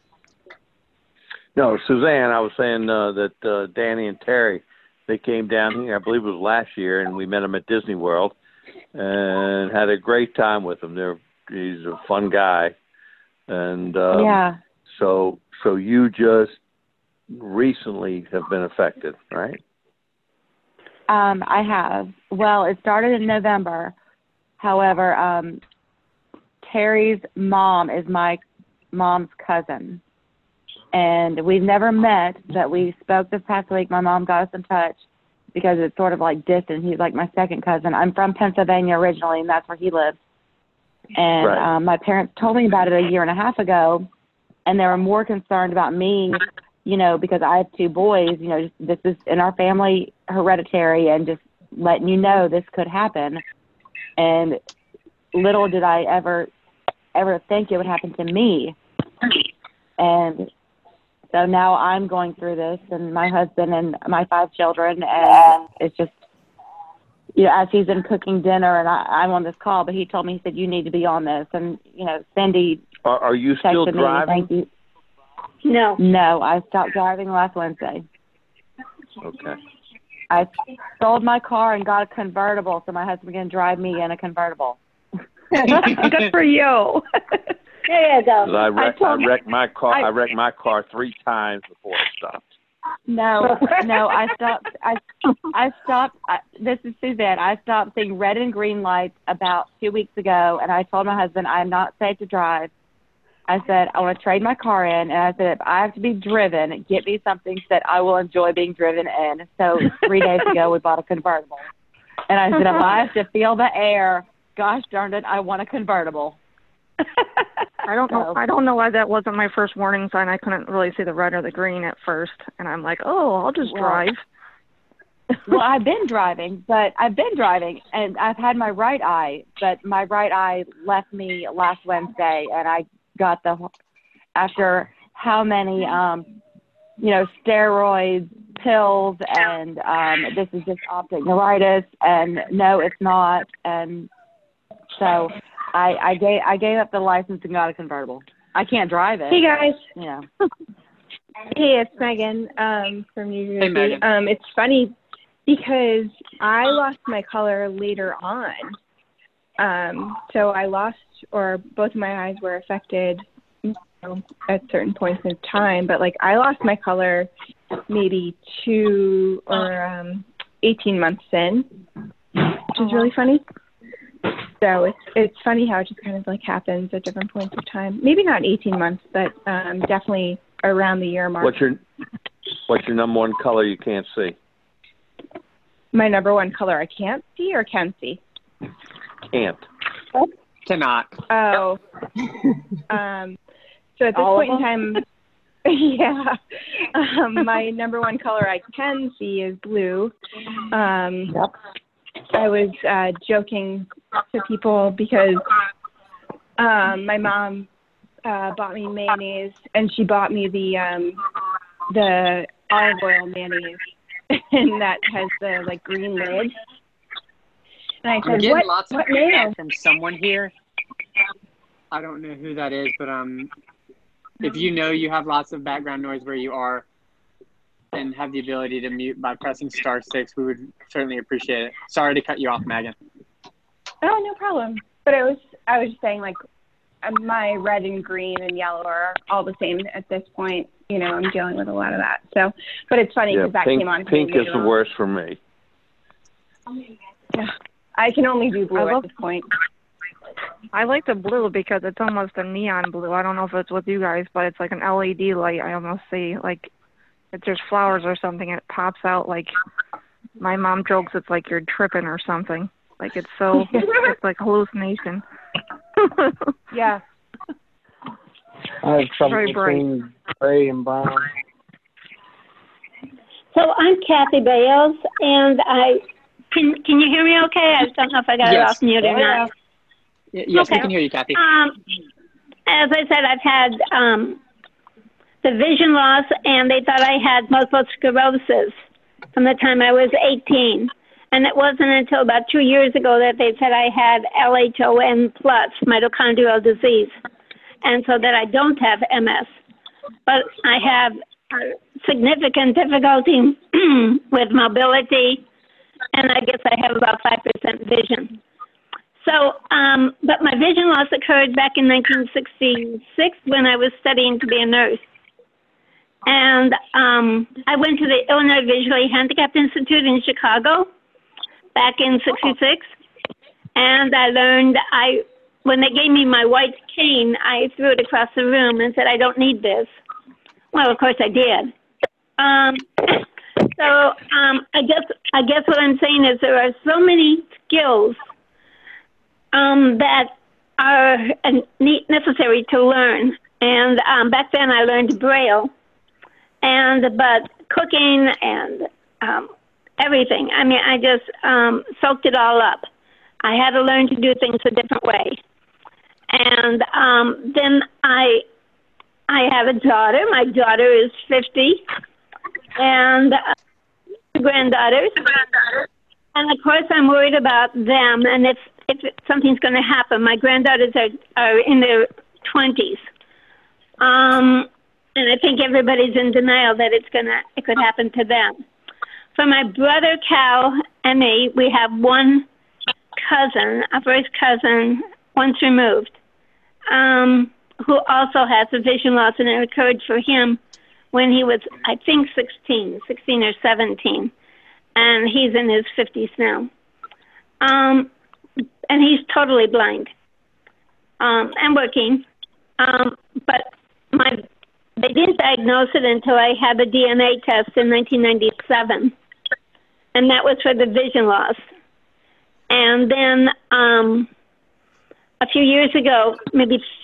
no, Suzanne, I was saying uh, that uh, Danny and Terry, they came down here, I believe it was last year, and we met them at Disney World and had a great time with him. They're, he's a fun guy. And um, Yeah. so, so you just recently have been affected, right? Um, I have. Well, it started in November. However, um, Terry's mom is my mom's cousin. And we've never met, but we spoke this past week. My mom got us in touch because it's sort of like distant. He's like my second cousin. I'm from Pennsylvania originally, and that's where he lives. And Right. um, my parents told me about it a year and a half ago, and they were more concerned about me, you know, because I have two boys. You know, just, this is in our family hereditary, and just letting you know this could happen. And little did I ever, ever think it would happen to me. And so now I'm going through this, and my husband and my five children, and it's just, you know, as he's in cooking dinner, and I, I'm on this call, but he told me, he said, you need to be on this. And, you know, Cindy Are, are you still texted me, driving? thank you. No. No, I stopped driving last Wednesday. Okay. I sold my car and got a convertible, so my husband can drive me in a convertible. Good for you. There you go. 'Cause I, wreck, I, told- wrecked my car. I, I- wrecked my car three times before I stopped. No, no, I stopped. I I stopped. I, this is Suzanne. I stopped seeing red and green lights about two weeks ago, and I told my husband I'm not safe to drive. I said I want to trade my car in, and I said if I have to be driven, get me something that I will enjoy being driven in. So three days ago, we bought a convertible, and I said if I have to feel the air, gosh darn it, I want a convertible. I don't know. I don't know why that wasn't my first warning sign. I couldn't really see the red or the green at first, and I'm like, oh, I'll just Well, drive. Well, I've been driving, but I've been driving, and I've had my right eye, but my right eye left me last Wednesday, and I got the, after how many, um, you know, steroids, pills, and um, this is just optic neuritis, and no, it's not, and so I, I gave I gave up the license and got a convertible. I can't drive it. Hey guys. You know. Hey, it's Megan um, from New Jersey. Hey, Megan. Um, it's funny because I lost my color later on. Um, so I lost, or both of my eyes were affected, you know, at certain points in time. But like I lost my color maybe two or um, eighteen months in, which is really funny. So it's it's funny how it just kind of like happens at different points of time. Maybe not eighteen months, but um, definitely around the year mark. What's your What's your number one color you can't see? My number one color I can't see or can see? Can't. Cannot. Oh. um, so at this All of point in time, yeah, um, my number one color I can see is blue. Um, Yep. I was uh, joking to people because um, my mom uh, bought me mayonnaise, and she bought me the um, the olive oil mayonnaise, and that has the like green lid. And I I'm said, getting "What? lots of What feedback mayo?" from someone here. I don't know who that is, but um, if you know you have lots of background noise where you are and have the ability to mute by pressing star six, we would certainly appreciate it. Sorry to cut you off, Megan. Oh, no problem. But I was I was just saying, like, um, my red and green and yellow are all the same at this point. You know, I'm dealing with a lot of that. So, but it's funny Yeah, because that pink, came on. pink is the on. worst for me. Yeah. I can only do blue I at love- this point. I like the blue because it's almost a neon blue. I don't know if it's with you guys, but it's like an L E D light. I almost see like if there's flowers or something, it pops out. Like my mom jokes, it's like you're tripping or something. Like it's so it's like hallucination. Yeah. I have trouble Very bright. between gray and brown. So I'm Kathy Bales, and I can can you hear me okay? I just don't know if I got it Yes. off mute or not. Y- Yes, we Okay. can hear you, Kathy. Um, as I said, I've had um, the vision loss, and they thought I had multiple sclerosis from the time I was eighteen. And it wasn't until about two years ago that they said I had L H O N plus, mitochondrial disease, and so that I don't have M S. But I have uh, significant difficulty with mobility, and I guess I have about five percent vision. So, um, but my vision loss occurred back in nineteen sixty-six when I was studying to be a nurse. And um, I went to the Illinois Visually Handicapped Institute in Chicago back in sixty-six. And I learned, I when they gave me my white cane, I threw it across the room and said, I don't need this. Well, of course I did. Um, so um, I guess I guess what I'm saying is there are so many skills Um, that are uh, ne- necessary to learn. And um, back then I learned Braille, and but cooking and um, everything. I mean, I just um, soaked it all up. I had to learn to do things a different way. And um, then I I have a daughter. My daughter is fifty, and uh, granddaughters. And of course, I'm worried about them, and if if something's going to happen. My granddaughters are, are in their twenties. Um, and I think everybody's in denial that it's going to, it could happen to them. For my brother, Cal, and me, we have one cousin, a first cousin, once removed, um, who also has a vision loss, and it occurred for him when he was, I think, sixteen, sixteen or seventeen. And he's in his fifties now. Um, and he's totally blind um, and working. Um, but my they didn't diagnose it until I had the D N A test in nineteen ninety-seven, and that was for the vision loss. And then um, a few years ago, maybe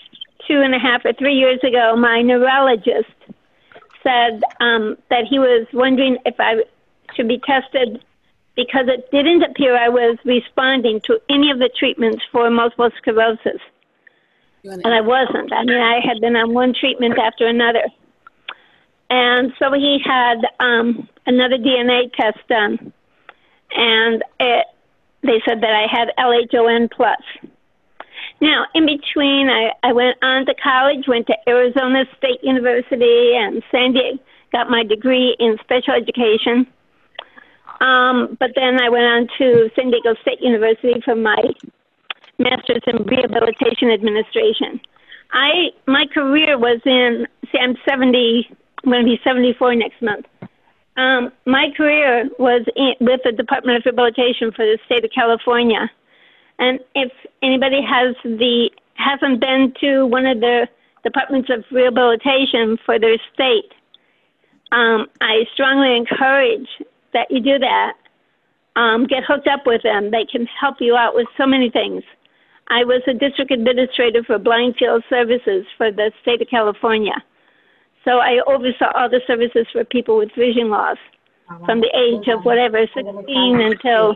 two and a half or three years ago, my neurologist said um, that he was wondering if I should be tested because it didn't appear I was responding to any of the treatments for multiple sclerosis. And I wasn't. I mean, I had been on one treatment after another. And so he had um, another D N A test done. And it, they said that I had L H O N plus. Now, in between, I, I went on to college, went to Arizona State University and San Diego, got my degree in special education. Um, but then I went on to San Diego State University for my master's in rehabilitation administration. I my career was in, see, I'm seventy, I'm going to be seventy-four next month. Um, my career was in, with the Department of Rehabilitation for the state of California. And if anybody has the hasn't been to one of the departments of rehabilitation for their state, um, I strongly encourage that you do that. Um, get hooked up with them. They can help you out with so many things. I was a district administrator for Blind Field Services for the state of California. So I oversaw all the services for people with vision loss from the age of whatever, sixteen until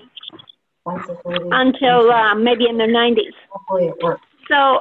until uh, maybe in their nineties. So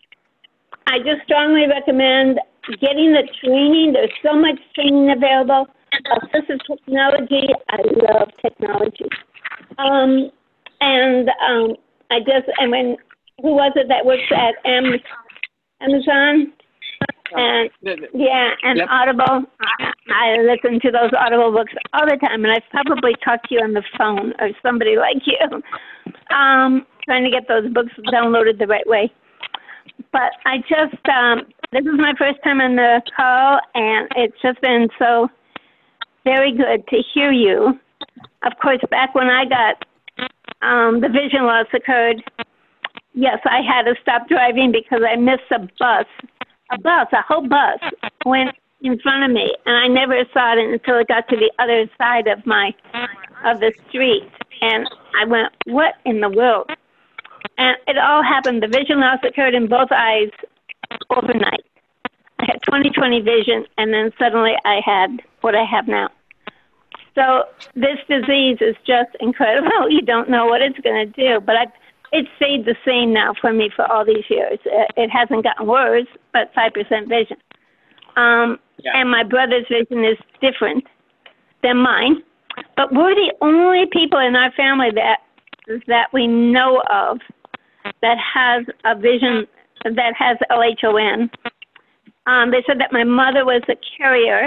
I just strongly recommend getting the training. There's so much training available. Assistive technology, I love technology. Um, and um, I just, and when, who was it that works at Am- Amazon? And yeah, and yep. Audible. I listen to those Audible books all the time, and I've probably talked to you on the phone or somebody like you, um, trying to get those books downloaded the right way. But I just, um, this is my first time on the call, and it's just been so very good to hear you. Of course, back when I got um, the vision loss occurred, yes, I had to stop driving because I missed a bus. A bus, a whole bus went in front of me, and I never saw it until it got to the other side of my of the street. And I went, what in the world? And it all happened. The vision loss occurred in both eyes overnight. I had twenty twenty vision, and then suddenly I had what I have now. So this disease is just incredible. You don't know what it's going to do, but I've It's stayed the same now for me for all these years. It hasn't gotten worse, but five percent vision. Um, yeah. And my brother's vision is different than mine. But we're the only people in our family that that we know of that has a vision, that has L H O N. Um, they said that my mother was a carrier.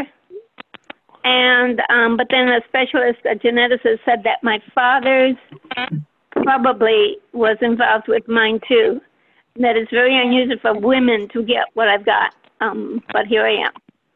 And um, but then a specialist, a geneticist, said that my father's probably was involved with mine too. That it's very unusual for women to get what I've got, um, but here I am.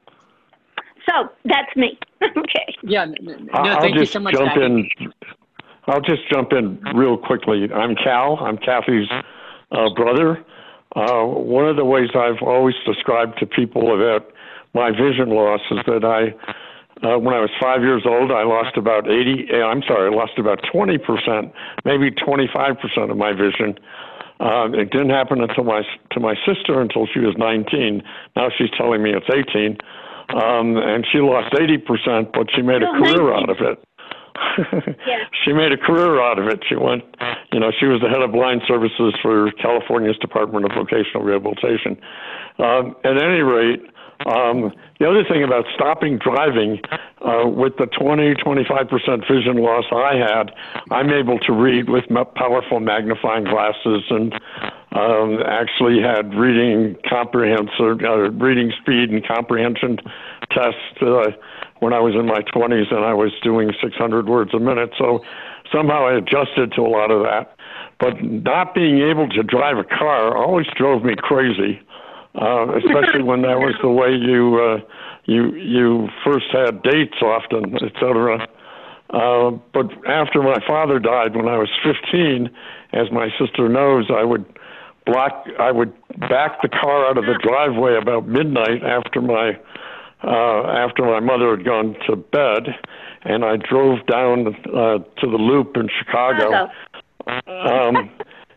So that's me. Okay. Yeah. No, I'll thank you just so much. Jump Kathy. in. I'll just jump in real quickly. I'm Cal. I'm Kathy's uh, brother. Uh, one of the ways I've always described to people about my vision loss is that I. Uh, when I was five years old, I lost about eighty, I'm sorry, I lost about twenty percent, maybe twenty-five percent of my vision. Uh, it didn't happen until my, to my sister until she was nineteen. Now she's telling me it's eighteen. Um, and she lost eighty percent, but she made a career out of it. Yeah. She made a career out of it. She went, you know, she was the head of blind services for California's Department of Vocational Rehabilitation. Um, at any rate, Um, the other thing about stopping driving, uh, with the twenty, twenty-five percent vision loss I had, I'm able to read with powerful magnifying glasses and um, actually had reading comprehension, uh, reading speed and comprehension tests uh, when I was in my twenties, and I was doing six hundred words a minute. So somehow I adjusted to a lot of that. But not being able to drive a car always drove me crazy. Uh, especially when that was the way you uh, you you first had dates often, et cetera. Uh, but after my father died when I was fifteen, as my sister knows, I would block, I would back the car out of the driveway about midnight after my uh, after my mother had gone to bed, and I drove down uh, to the Loop in Chicago. Um,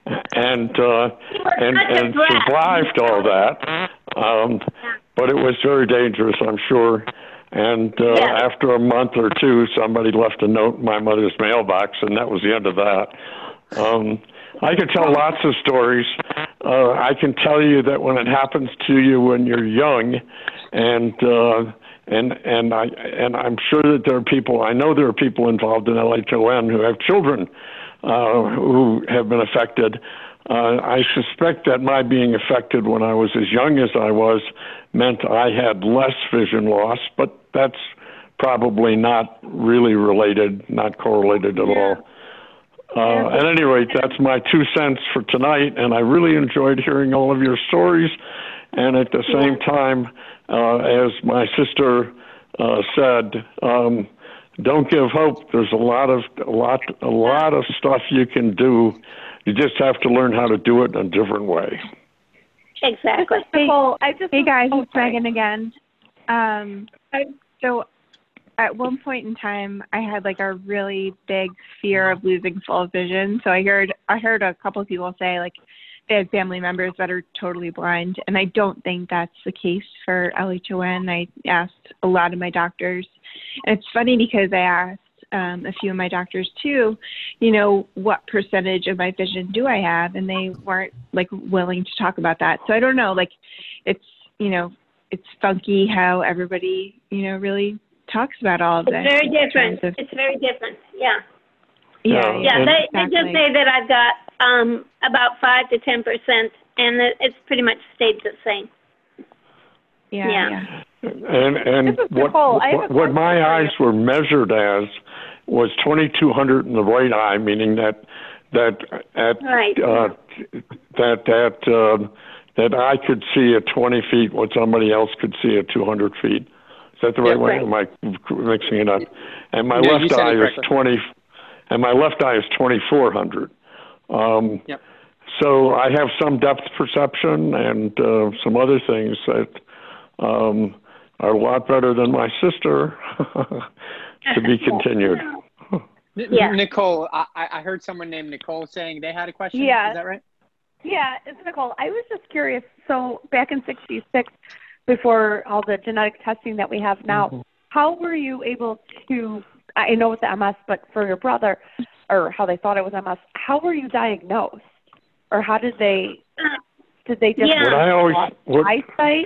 and uh, and and survived all that. Um, but it was very dangerous, I'm sure. And uh, Yeah. after a month or two, somebody left a note in my mother's mailbox, and that was the end of that. Um, I could tell lots of stories. Uh, I can tell you that when it happens to you when you're young, and uh, and and I and I'm sure that there are people. I know there are people involved in L H O N who have children uh, who have been affected. Uh, I suspect that my being affected when I was as young as I was meant I had less vision loss, but that's probably not really related, not correlated at all. Uh, at any rate, that's my two cents for tonight, and I really enjoyed hearing all of your stories. And at the same time, uh, as my sister uh, said, um, don't give hope. There's a lot of a lot a lot of stuff you can do. You just have to learn how to do it in a different way. Exactly. Hey, Nicole, I just hey guys, oh, it's sorry. Megan again. Um, so at one point in time, I had like a really big fear of losing full vision. So I heard I heard a couple of people say like they had family members that are totally blind, and I don't think that's the case for L H O N. I asked a lot of my doctors, and it's funny because I asked um, a few of my doctors too, you know, what percentage of my vision do I have, and they weren't like willing to talk about that. So I don't know, like it's, you know, it's funky how everybody, you know, really talks about all of It's this. very in different. terms of- It's very different. Yeah. yeah, Yeah, and- they, they just exactly. say that I've got um, about five to ten percent, and it, it's pretty much stayed the same. Yeah, Yeah. yeah. And and This is what Nicole. I have what, a what my question for eyes were measured as was twenty-two hundred in the right eye, meaning that that at Right. uh, that that uh, that I could see at twenty feet what somebody else could see at two hundred feet. Is that the right Yeah, way? right. Am I mixing it up? And my No, you left said it eye is correctly. twenty, and my left eye is twenty-four hundred. Um, Yep. So I have some depth perception and uh, some other things that um, are a lot better than my sister. To be continued. N- Yeah. Nicole, I, I heard someone named Nicole saying they had a question. Yeah. Is that right? Yeah, it's Nicole. I was just curious. So back in sixty-six, before all the genetic testing that we have now, Mm-hmm. how were you able to, I know it's M S, but for your brother, or how they thought it was M S, how were you diagnosed? Or how did they, did they just Yeah. What I always what, eyesight?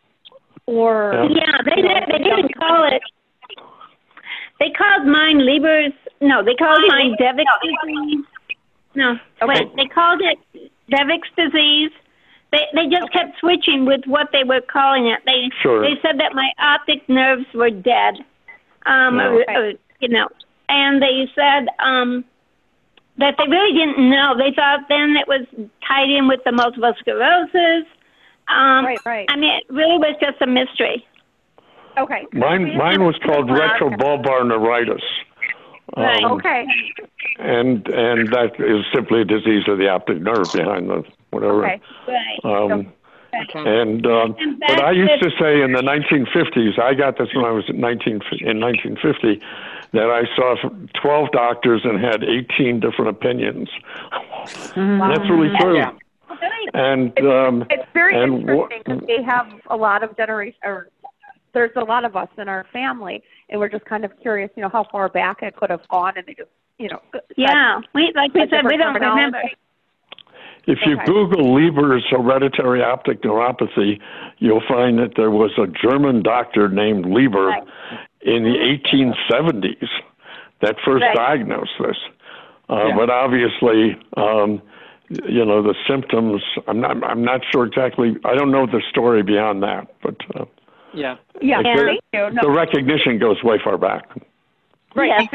Or Yeah. Yeah, they did, they didn't call it. They called mine Lieber's. No, they called mine Devick's disease. No, Okay. wait, they called it Devick's disease. They they just kept switching with what they were calling it. They Sure. they said that my optic nerves were dead. Um, Yeah. or- or, you know, and they said um that they really didn't know. They thought then it was tied in with the multiple sclerosis. Um, Right, right. I mean, it really was just a mystery. Okay. mine mine was called retrobulbar neuritis. Right. Um, Okay. and and that is simply a disease of the optic nerve behind the whatever. Okay. Right. Um, Okay. and um, And but I that's used the- to say in the nineteen fifties, I got this when I was at nineteen in nineteen fifty, that I saw twelve doctors and had eighteen different opinions. That's really true. Yeah. And um, It's very and wha- interesting because they have a lot of generation, or there's a lot of us in our family, and we're just kind of curious, you know, how far back it could have gone, and they just, you know, said- Yeah, we like we said said, we different don't remember. terminology. if you Okay. Google Leber's hereditary optic neuropathy, you'll find that there was a German doctor named Leber Right. in the eighteen seventies that first Right. diagnosed this. Uh, Yeah. But obviously, um, you know, the symptoms, I'm not, I'm not sure exactly, I don't know the story beyond that, but uh, Yeah. Yeah, Like Yeah. thank you. No, the recognition goes way far back. right. Yes.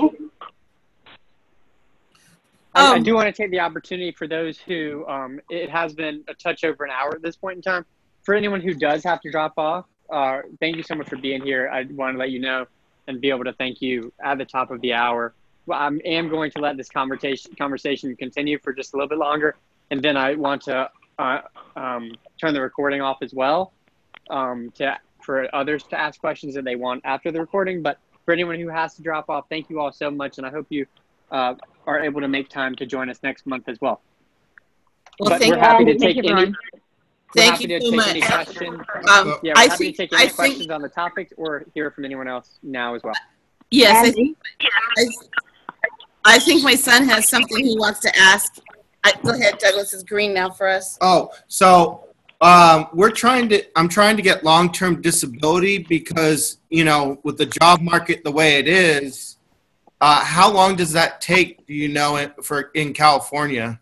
I, I Um, do want to take the opportunity for those who, um, it has been a touch over an hour at this point in time. For anyone who does have to drop off, uh, thank you so much for being here. I want to let you know and be able to thank you at the top of the hour. Well, I am going to let this conversation conversation continue for just a little bit longer, and then I want to uh, um, turn the recording off as well um, to for others to ask questions that they want after the recording. But for anyone who has to drop off, thank you all so much, and I hope you uh, are able to make time to join us next month as well. Well, but thank we're happy you. to Thank take you, any. Ron. We're Thank happy you to so take much. any questions. Um, yeah, we're I happy think- to take any I think- questions on the topic or hear from anyone else now as well. Yes, I think, I, I think my son has something he wants to ask. I, go ahead, Douglas is green now for us. Oh, so um, we're trying to. I'm trying to get long-term disability because you know, with the job market the way it is, uh, how long does that take? Do you know for in California?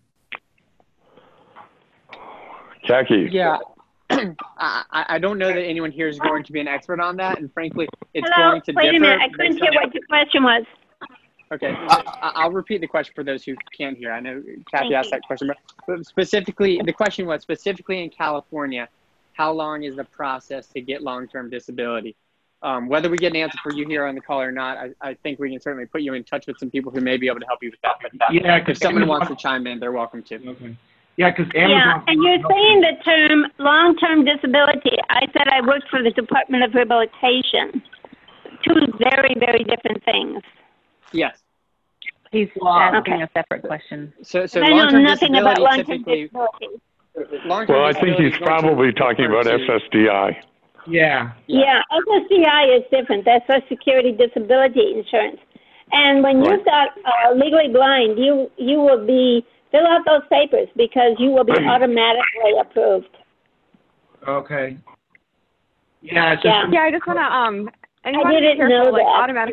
Jackie. Yeah. I, I don't know that anyone here is going to be an expert on that, and frankly, it's Hello? going to Wait differ. a minute. I couldn't based hear on- what your question was. Okay, I- I'll repeat the question for those who can't hear. I know Kathy Thank asked you. that question, but specifically, the question was specifically in California, how long is the process to get long-term disability? Um, whether we get an answer for you here on the call or not, I, I think we can certainly put you in touch with some people who may be able to help you with that. But Yeah, if someone Amazon- wants to chime in, they're welcome to. Okay. Yeah, because Yeah, Amazon. and you're saying the term long-term disability. I said I worked for the Department of Rehabilitation. Two very, very different things. Yes. He's asking a separate question. So, so I know long-term nothing about disability long-term typically. disability. Long-term Well, I think disability he's is going to probably talking refer about to- S S D I. Yeah. Yeah, S S D I is different. That's Social Security Disability Insurance. And when you Right. got uh, legally blind, you you will be fill out those papers because you will be automatically approved. Okay. Yeah, it's just. Yeah. Yeah, I just want to um. And you I want to be didn't careful, know like that. automatic.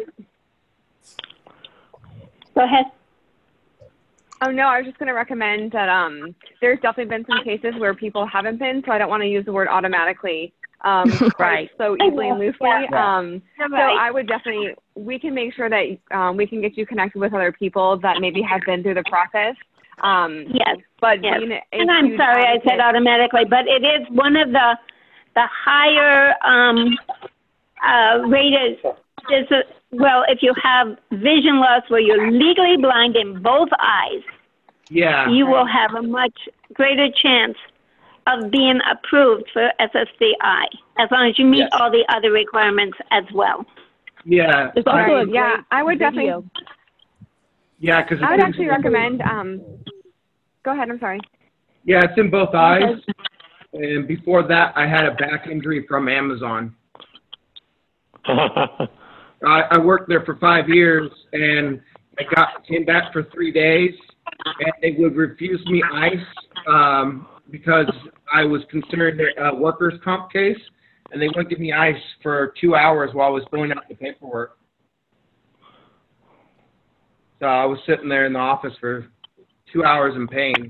Go ahead. Oh no, I was just going to recommend that um. There's definitely been some cases where people haven't been, so I don't want to use the word automatically. Um, Right. So easily and loosely. Yeah. Um. You're So right. I would definitely. We can make sure that um we can get you connected with other people that maybe have been through the process. Um. Yes. But Yes. being a And I'm huge sorry I said advocate- automatically, but it is one of the the higher um, uh, rated. Is a, well, if you have vision loss where you're legally blind in both eyes, Yeah. you will have a much greater chance of being approved for S S D I, as long as you meet Yes. all the other requirements as well. Yeah. There's also a yeah, I would video. definitely. Yeah, because. I would actually recommend. Um. Go ahead. I'm sorry. Yeah, it's in both eyes. And before that, I had a back injury from Amazon. I, I worked there for five years, and I got came back for three days, and they would refuse me ICE um, because I was considered a workers' comp case, and they wouldn't give me ICE for two hours while I was filling out the paperwork. So I was sitting there in the office for two hours in pain.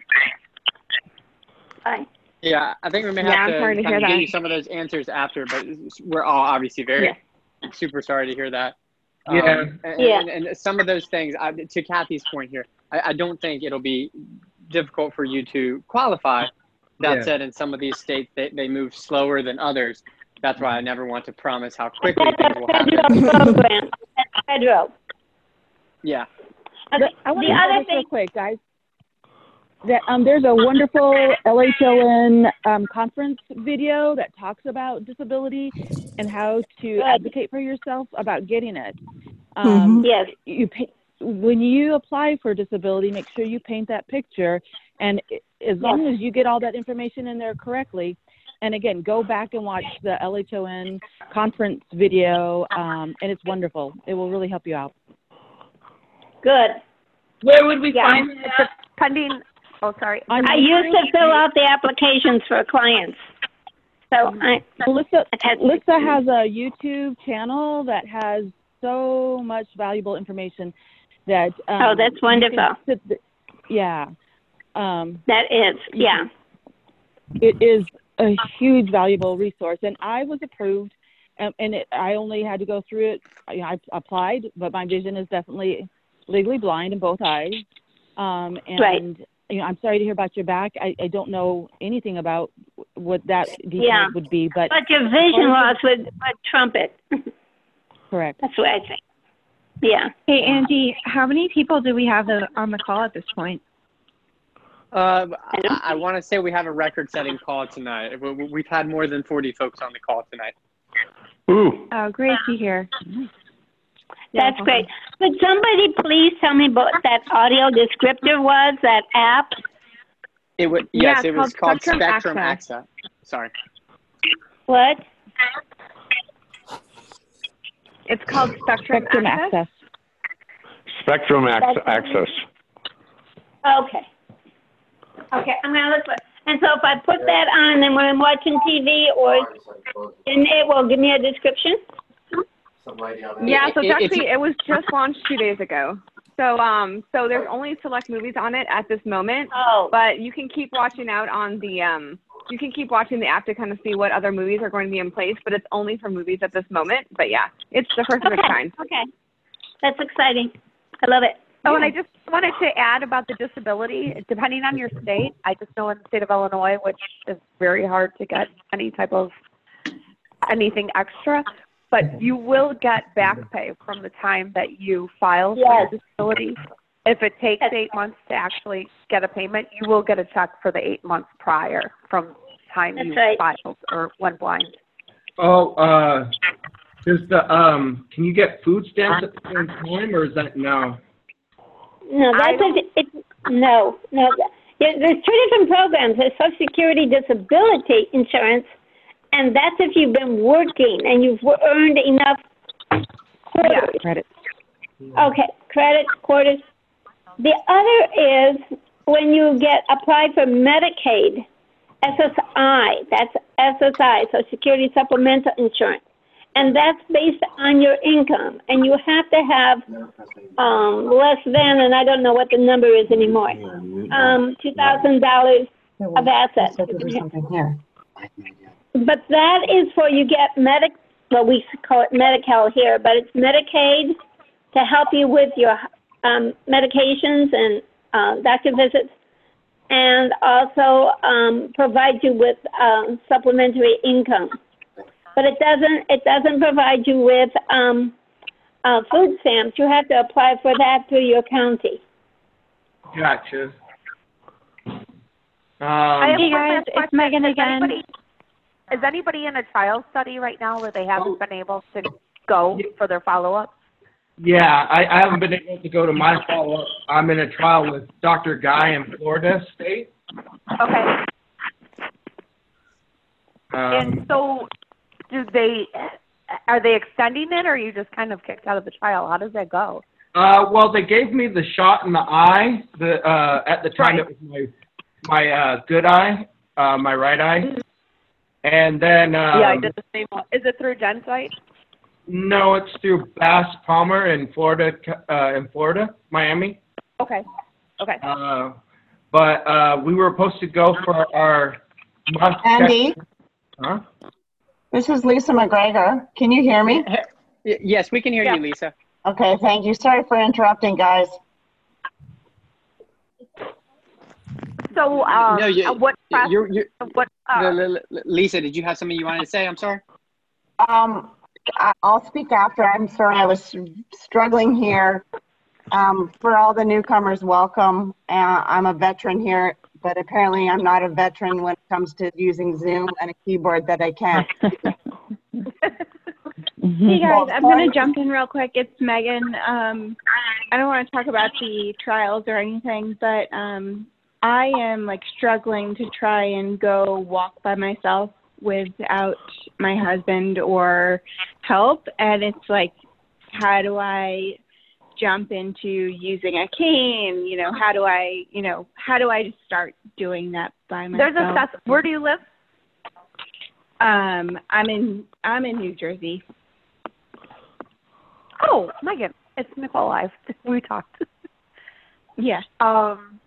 Bye. Yeah, I think we may Yeah, have I'm to, sorry to kind hear of get that. you some of those answers after, but we're all obviously very Yeah. super sorry to hear that. Yeah. Um, and, Yeah. and, and some of those things, I, to Kathy's point here, I, I don't think it'll be difficult for you to qualify. That Yeah. said, in some of these states, they, they move slower than others. That's why I never want to promise how quickly That's things a will federal happen. program. That's federal. Yeah. Okay. I want The to other say this thing. real quick, guys. That, um, there's a wonderful L H O N um, conference video that talks about disability and how to advocate for yourself about getting it. Um, Yes. you pay, when you apply for disability, make sure you paint that picture, and i- as long as you get all that information in there correctly. And again, go back and watch the L H O N conference video, um, and it's wonderful. It will really help you out. Good. Where would we Yeah. find that? Pending. Oh, sorry. On I used to fill out the applications for clients. So I, Alyssa, it has- Alyssa has a YouTube channel that has so much valuable information that. Um, Oh, that's you can wonderful. sit th- yeah. Um, that is, yeah. it is a huge valuable resource, and I was approved, and, and it, I only had to go through it. I, I applied, but my vision is definitely legally blind in both eyes. Um, and Right. you know, I'm sorry to hear about your back. I, I don't know anything about what that detail Yeah. would be, but But your vision loss would, would trump it. correct. That's what I think. Yeah. Hey, Angie, how many people do we have uh, on the call at this point? Uh, I, I want to say we have a record-setting call tonight. We, we- we've had more than forty folks on the call tonight. Ooh. Oh, great to hear. That's great. Could somebody please tell me what that audio descriptor was, that app? It would. Yeah, Yes, it's it was called called Spectrum Spectrum Access. Access. Sorry. What? It's called Spectrum, Spectrum Access. Access. Spectrum ac- Access. Okay. Okay, I'm gonna look for it. And so if I put that on, then when I'm watching T V, or and it will give me a description. Yeah, so it's It- it's- actually it was just launched two days ago. So um so there's only select movies on it at this moment. Oh. But you can keep watching out on the um you can keep watching the app to kind of see what other movies are going to be in place, but it's only for movies at this moment. But yeah, it's the first of its Okay. kind. Okay. That's exciting. I love it. Oh, and I just wanted to add about the disability, depending on your state, I just know in the state of Illinois, which is very hard to get any type of anything extra, but you will get back pay from the time that you file Yes. for the disability. If it takes eight months to actually get a payment, you will get a check for the eight months prior from the time That's you right. filed or went blind. Oh, uh, does the um, can you get food stamps at the same time, or is that no? No, that's it, it. No, no. Yeah, there's two different programs. There's Social Security Disability Insurance, and that's if you've been working and you've wo- earned enough quarters. Yeah, credit. Okay, credit quarters. The other is when you get applied for Medicaid, S S I. That's S S I, Social Security Supplemental Insurance, and that's based on your income, and you have to have um, less than, and I don't know what the number is anymore, um, two thousand dollars of assets. Here. But that is for you get medic, well, we call it Medi-Cal here, but it's Medicaid to help you with your um, medications and uh, doctor visits, and also um, provide you with um, supplementary income. But it doesn't, it doesn't provide you with um, uh, food stamps. You have to apply for that through your county. Gotcha. I have Um, one last it's question. Megan Is again. Anybody, is anybody in a trial study right now where they haven't been able to go for their follow-up? yeah, I, I haven't been able to go to my follow-up. I'm in a trial with Doctor Guy in Florida State. Okay. And Um, so, do they, are they extending it, or are you just kind of kicked out of the trial? How does that go? uh, well, they gave me the shot in the eye. The uh, at the time Right. it was my my uh, good eye, uh, my right eye, and then um, yeah, I did the same one. Is it through Genzyte? no, it's through Bass Palmer in Florida, uh, in Florida, Miami. Okay. Okay. Uh, but uh, we were supposed to go for our month. Andy, Huh? this is Lisa McGregor. Can you hear me? Y- Yes, we can hear Yeah. you, Lisa. Okay, thank you. Sorry for interrupting, guys. So, um, No, you- uh, what process, You're, you're, what, uh, L- L- L- Lisa, did you have something you wanted to say? I'm sorry. Um, I- I'll speak after. I'm sorry, I was struggling here. Um, for all the newcomers, welcome. Uh, I'm a veteran here, but apparently I'm not a veteran when it comes to using Zoom and a keyboard that I can't. Hey guys, I'm gonna jump in real quick. It's Megan. Um, I don't want to talk about the trials or anything, but um, I am like struggling to try and go walk by myself without my husband or help, and it's like, how do I jump into using a cane? You know, how do I, you know, how do I just start doing that by myself? there's a, Seth- where do you live? Um, I'm in I'm in New Jersey. Oh, Megan, it's Nicole. I've, we talked. Yeah. Um,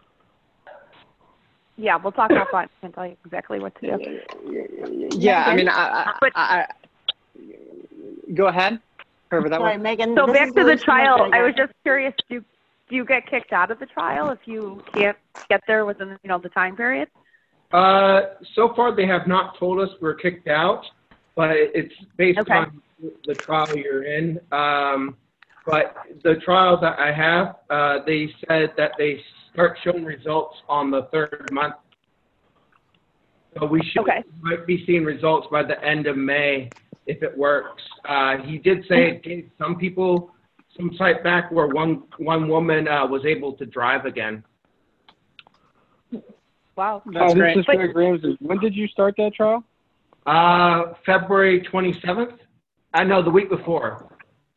yeah, we'll talk offline. I can tell you exactly what to do. Yeah, I mean, I, I, I, I go ahead. Whoever that Sorry, was. Megan. So this back is to the Lisa trial. I McGregor. was just curious. Do do you get kicked out of the trial if you can't get there within you know the time period? Uh, so far they have not told us we're kicked out, but it's based Okay. on the trial you're in. Um, but the trial that I have, uh, they said that they start showing results on the third month. So we should Okay. might be seeing results by the end of May if it works. Uh, he did say it gave some people some sight back where one one woman uh, was able to drive again. Wow. That's Hi, great. this is Greg Ramsey. When did you start that trial? Uh, February twenty-seventh? I know, the week before.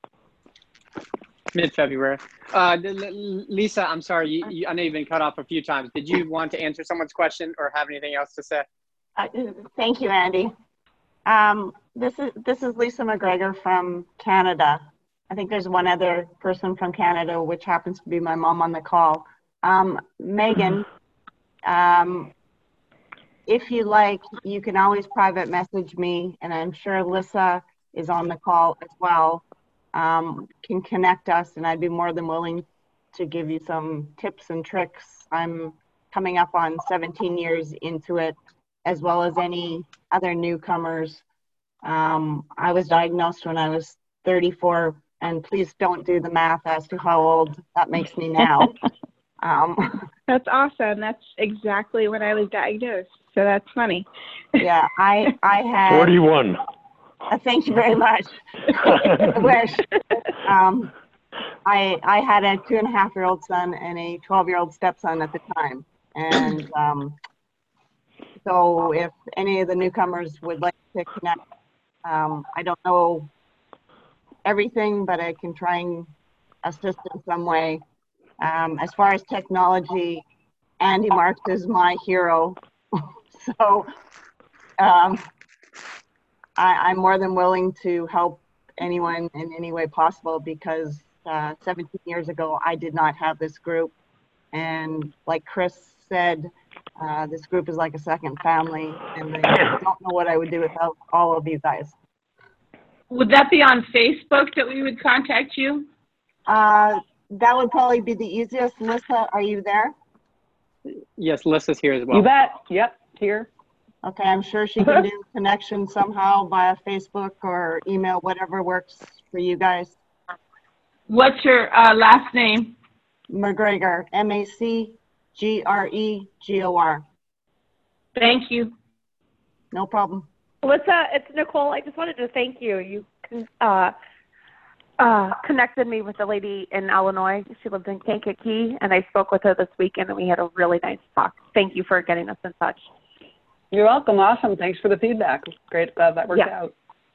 Mid-February. Uh, L- L- Lisa, I'm sorry. You, you, I know you've been cut off a few times. Did you want to answer someone's question or have anything else to say? Uh, thank you, Andy. Um, this is this is Lisa McGregor from Canada. I think there's one other person from Canada, which happens to be my mom on the call. Um, Megan, um, if you like, you can always private message me, and I'm sure Lisa is on the call as well. Um, can connect us, and I'd be more than willing to give you some tips and tricks. I'm coming up on seventeen years into it, as well as any other newcomers. Um, I was diagnosed when I was thirty-four, and please don't do the math as to how old that makes me now. um, That's awesome. That's exactly when I was diagnosed. So that's funny. yeah, I I had forty-one. Uh, thank you very much. I wish. Um, I I had a two and a half year old son and a twelve year old stepson at the time, and um, so if any of the newcomers would like to connect, um, I don't know everything, but I can try and assist in some way. Um, as far as technology, Andy Marks is my hero, so. Um, I, I'm more than willing to help anyone in any way possible because uh, seventeen years ago, I did not have this group. And like Chris said, uh, this group is like a second family, and I don't know what I would do without all of you guys. Would that be on Facebook that we would contact you? Uh, that would probably be the easiest. Lisa, are you there? Yes, Lissa's here as well. You bet. Yep, here. Okay, I'm sure she can do connection somehow via Facebook or email, whatever works for you guys. What's your uh, last name? McGregor, M A C G R E G O R. Thank you. No problem. Alyssa, it's Nicole. I just wanted to thank you. You uh, uh, connected me with a lady in Illinois. She lived in Kankakee, and I spoke with her this weekend, and we had a really nice talk. Thank you for getting us in touch. You're welcome. Awesome. Thanks for the feedback. Great. Glad that worked Yeah. out.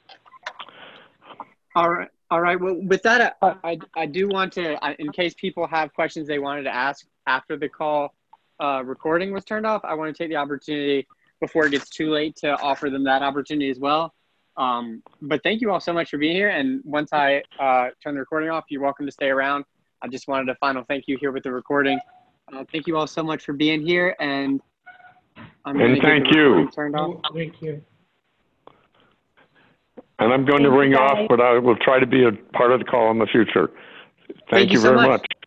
All right. All right. Well, with that, I, I, I do want to, I, in case people have questions they wanted to ask after the call uh, recording was turned off, I want to take the opportunity before it gets too late to offer them that opportunity as well. Um, but thank you all so much for being here. And once I uh, turn the recording off, you're welcome to stay around. I just wanted a final thank you here with the recording. Uh, thank you all so much for being here. And I'm And thank you. Turned off. Thank you. And I'm going to Thank you, ring off, guys. but I will try to be a part of the call in the future. Thank, Thank you you so very much. much.